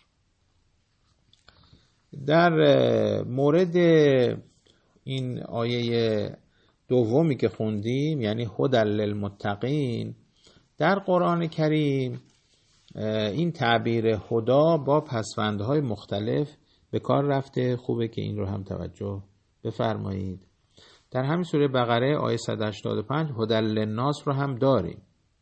در مورد این آیه دومی که خوندیم یعنی هدی للمتقین، در قرآن کریم این تعبیر هدا با پسوندهای مختلف به کار رفته. خوبه که این رو هم توجه بفرمایید. در همین سوره بقره آیه صد و هشتاد و پنج هدی للناس رو هم داریم،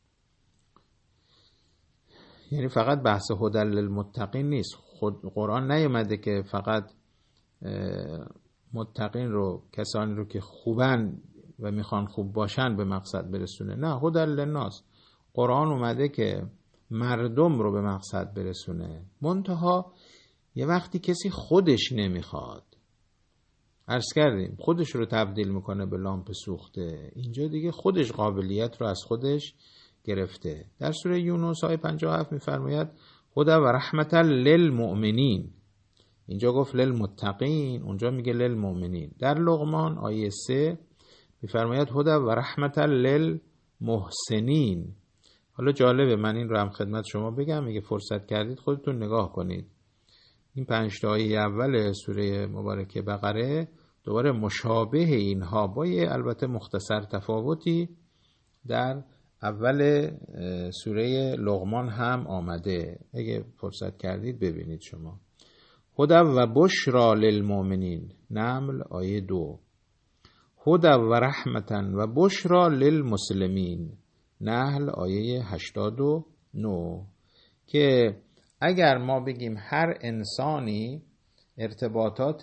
یعنی فقط بحث هدی للمتقین نیست. خود قرآن نیومده که فقط متقین رو، کسانی رو که خوبن و میخوان خوب باشن به مقصد برسونه. نه، هدی للناس، قرآن اومده که مردم رو به مقصد برسونه. منتها یه وقتی کسی خودش نمیخواد، عرض کردیم خودش رو تبدیل میکنه به لامپ سوخته، اینجا دیگه خودش قابلیت رو از خودش گرفته. در سوره یونس آیه پنجاه و هفت میفرماید هدی و رحمتا للمؤمنین، اینجا گفت للمتقین، اونجا میگه للمؤمنین. در لقمان آیه سه میفرماید هدی و رحمتا للمحسنین. حالا جالبه، من این رو هم خدمت شما بگم، میگه فرصت کردید خودتون نگاه کنید. این پنج تا آیه اول سوره مبارکه بقره دوباره مشابه اینها با یه البته مختصر تفاوتی در اول سوره لقمان هم آمده. اگه فرصت کردید ببینید شما. هدی و بشرا للمؤمنین، نمل آیه دو. هدی و رحمتا و بشرا للمسلمین، نحل آیه هشتاد و نه. که اگر ما بگیم هر انسانی ارتباطات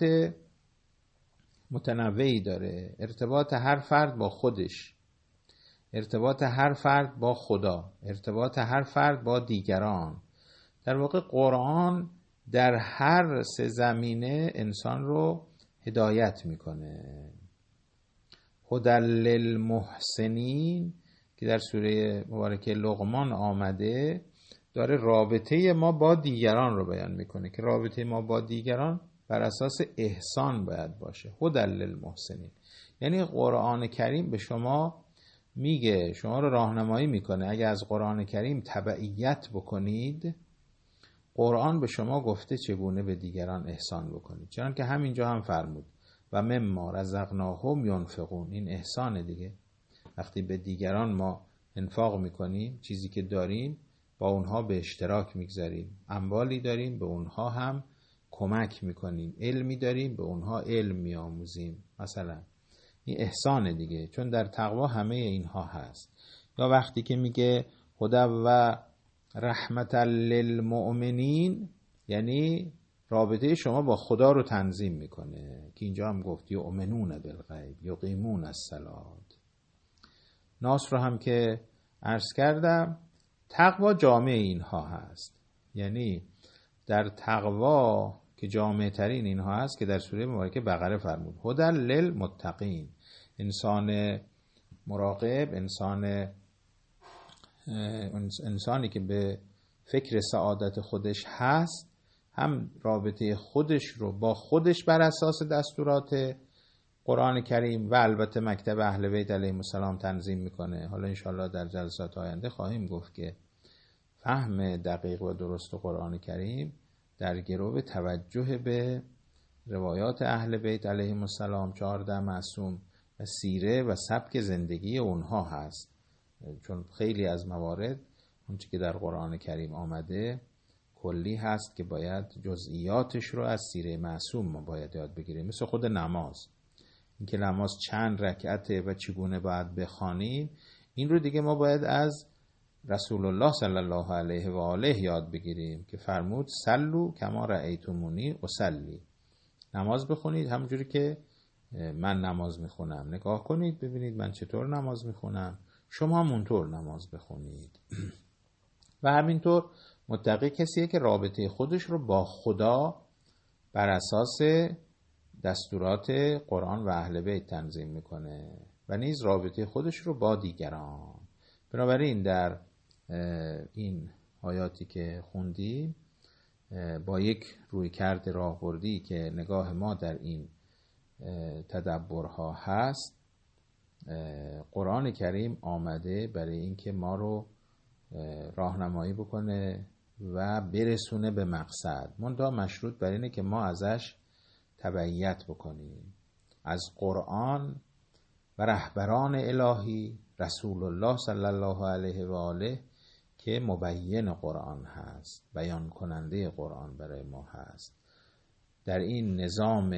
متنوعی داره، ارتباط هر فرد با خودش، ارتباط هر فرد با خدا، ارتباط هر فرد با دیگران، در واقع قرآن در هر سه زمینه انسان رو هدایت میکنه. هدی للمحسنین که در سوره مبارکه لقمان آمده داره رابطه ما با دیگران رو بیان میکنه که رابطه ما با دیگران بر اساس احسان باید باشه. هدی للمحسنین یعنی قرآن کریم به شما میگه، شما رو راهنمایی میکنه. اگه از قرآن کریم تبعیت بکنید، قرآن به شما گفته چگونه به دیگران احسان بکنید. چون که همینجا هم فرمود و مما رزقناهم ینفقون، این احسان دیگه. وقتی به دیگران ما انفاق میکنیم، چیزی که داریم با اونها به اشتراک میگذاریم، اموالی داریم به اونها هم کمک میکنیم، علمی داریم به اونها علم میآموزیم، مثلا این احسان دیگه. چون در تقوا همه اینها هست. یا وقتی که میگه هدی و رحمت للمؤمنین، یعنی رابطه شما با خدا رو تنظیم میکنه که اینجا هم گفت یؤمنون بالغیب یقیمون الصلاة. ناس رو هم که عرض کردم، تقوا جامع اینها هست. یعنی در تقوا که جامع ترین اینها هست که در سوره مبارکه بقره فرمود هدی للمتقین، انسان مراقب، انسان انسانی که به فکر سعادت خودش هست، هم رابطه خودش رو با خودش بر اساس دستورات قرآن کریم و البته مکتب اهل بیت علیهم السلام تنظیم میکنه. حالا انشاءالله در جلسات آینده خواهیم گفت که فهم دقیق و درست قرآن کریم در گرو توجه به روایات اهل بیت علیهم السلام، چهارده معصوم و سیره و سبک زندگی اونها هست. چون خیلی از موارد اونچه که در قرآن کریم آمده کلی هست که باید جزئیاتش رو از سیره معصوم ما باید یاد بگیریم. مثل خود نماز، اینکه نماز چند رکعته و چگونه باید بخوانیم، این رو دیگه ما باید از رسول الله صلی الله علیه و آله یاد بگیریم که فرمود صلوا کما رأیتمونی اصلی، نماز بخونید همونجوری که من نماز میخونم. نگاه کنید ببینید من چطور نماز میخونم، شما هم اونطور نماز بخونید. و همینطور متقی کسیه که رابطه خودش رو با خدا بر اساس دستورات قرآن و اهل بیت تنظیم میکنه و نیز رابطه خودش رو با دیگران. بنابراین در این آیاتی که خوندیم با یک رویکرد راهبردی که نگاه ما در این تدبرها هست، قرآن کریم آمده برای اینکه ما رو راهنمایی بکنه و برسونه به مقصد. منتها مشروط بر اینه که ما ازش تبعیت بکنیم، از قرآن و رهبران الهی، رسول الله صلی الله علیه و آله که مبین قرآن هست، بیان کننده قرآن برای ما هست. در این نظام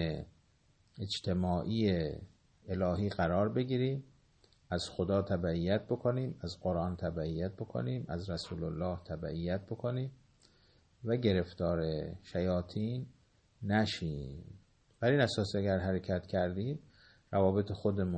اجتماعی الهی قرار بگیریم، از خدا تبعیت بکنیم، از قرآن تبعیت بکنیم، از رسول الله تبعیت بکنیم و گرفتار شیاطین نشیم. بر این اساس اگر حرکت کردیم، روابط خودمون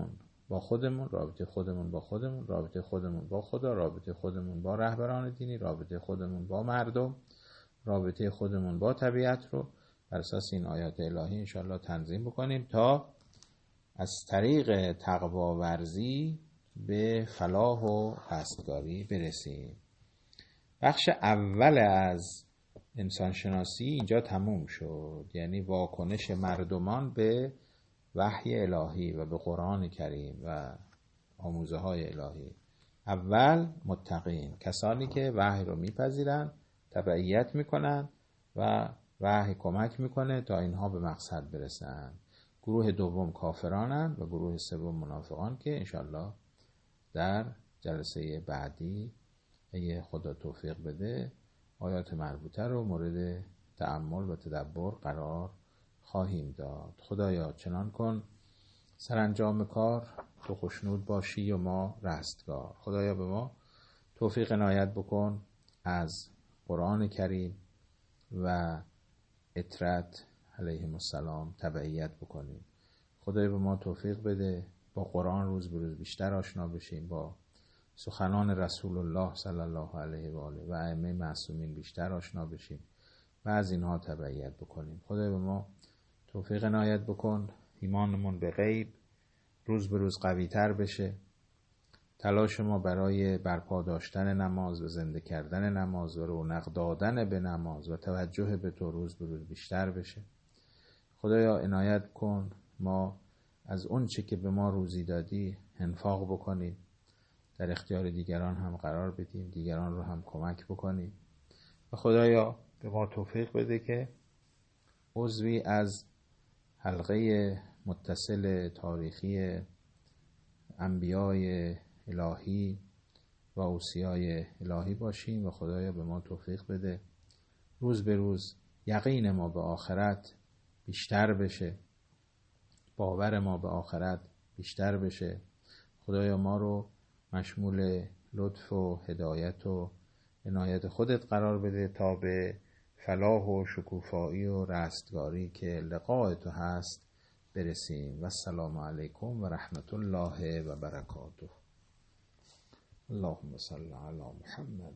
با خودمون، رابطه خودمون با خودمون، رابطه خودمون با خدا، رابطه خودمون با رهبران دینی، رابطه خودمون با مردم، رابطه خودمون با طبیعت رو بر اساس این آیات الهی انشاءالله تنظیم بکنیم تا از طریق تقوا ورزی به فلاح و رستگاری برسیم. بخش اول از انسانشناسی اینجا تموم شد، یعنی واکنش مردمان به وحی الهی و به قرآن کریم و آموزه های الهی. اول متقین، کسانی که وحی رو میپذیرن، تبعیت میکنن و وحی کمک میکنه تا اینها به مقصد برسن. گروه دوم کافرانن و گروه سوم منافقان که انشالله در جلسه بعدی اگه خدا توفیق بده آیات مربوطه رو مورد تأمل و تدبر قرار خواهیم داد. خدایا چنان کن سرانجام کار تو خوشنود باشی و ما رستگار. خدایا به ما توفیق عنایت بکن از قرآن کریم و اطرت علیهم السلام تبعیت بکنیم. خدایا به ما توفیق بده با قرآن روز به روز بیشتر آشنا بشیم، با سخنان رسول الله صلی الله علیه و آله و ائمه معصومین بیشتر آشنا بشیم و از اینها تبعیت بکنیم. خدایا به ما توفیق عنایت بکن ایمانمون به غیب روز به روز قوی تر بشه، تلاش ما برای برپا داشتن نماز و زنده کردن نماز و رونق دادن به نماز و توجه به تو روز به روز بیشتر بشه. خدایا عنایت کن ما از اون چه که به ما روزی دادی انفاق بکنیم، در اختیار دیگران هم قرار بدیم، دیگران رو هم کمک بکنیم و خدایا به ما توفیق بده که عضوی از حلقه متصل تاریخی انبیای الهی و اوصیای الهی باشیم و خدایا به ما توفیق بده روز به روز یقین ما به آخرت بیشتر بشه، باور ما به آخرت بیشتر بشه. خدایا ما رو مشمول لطف و هدایت و عنایت خودت قرار بده تا به فلاح و شکوفایی و رستگاری که لقاء تو هست برسیم. و السلام علیکم و رحمت الله و برکاته. اللهم صل علی محمد.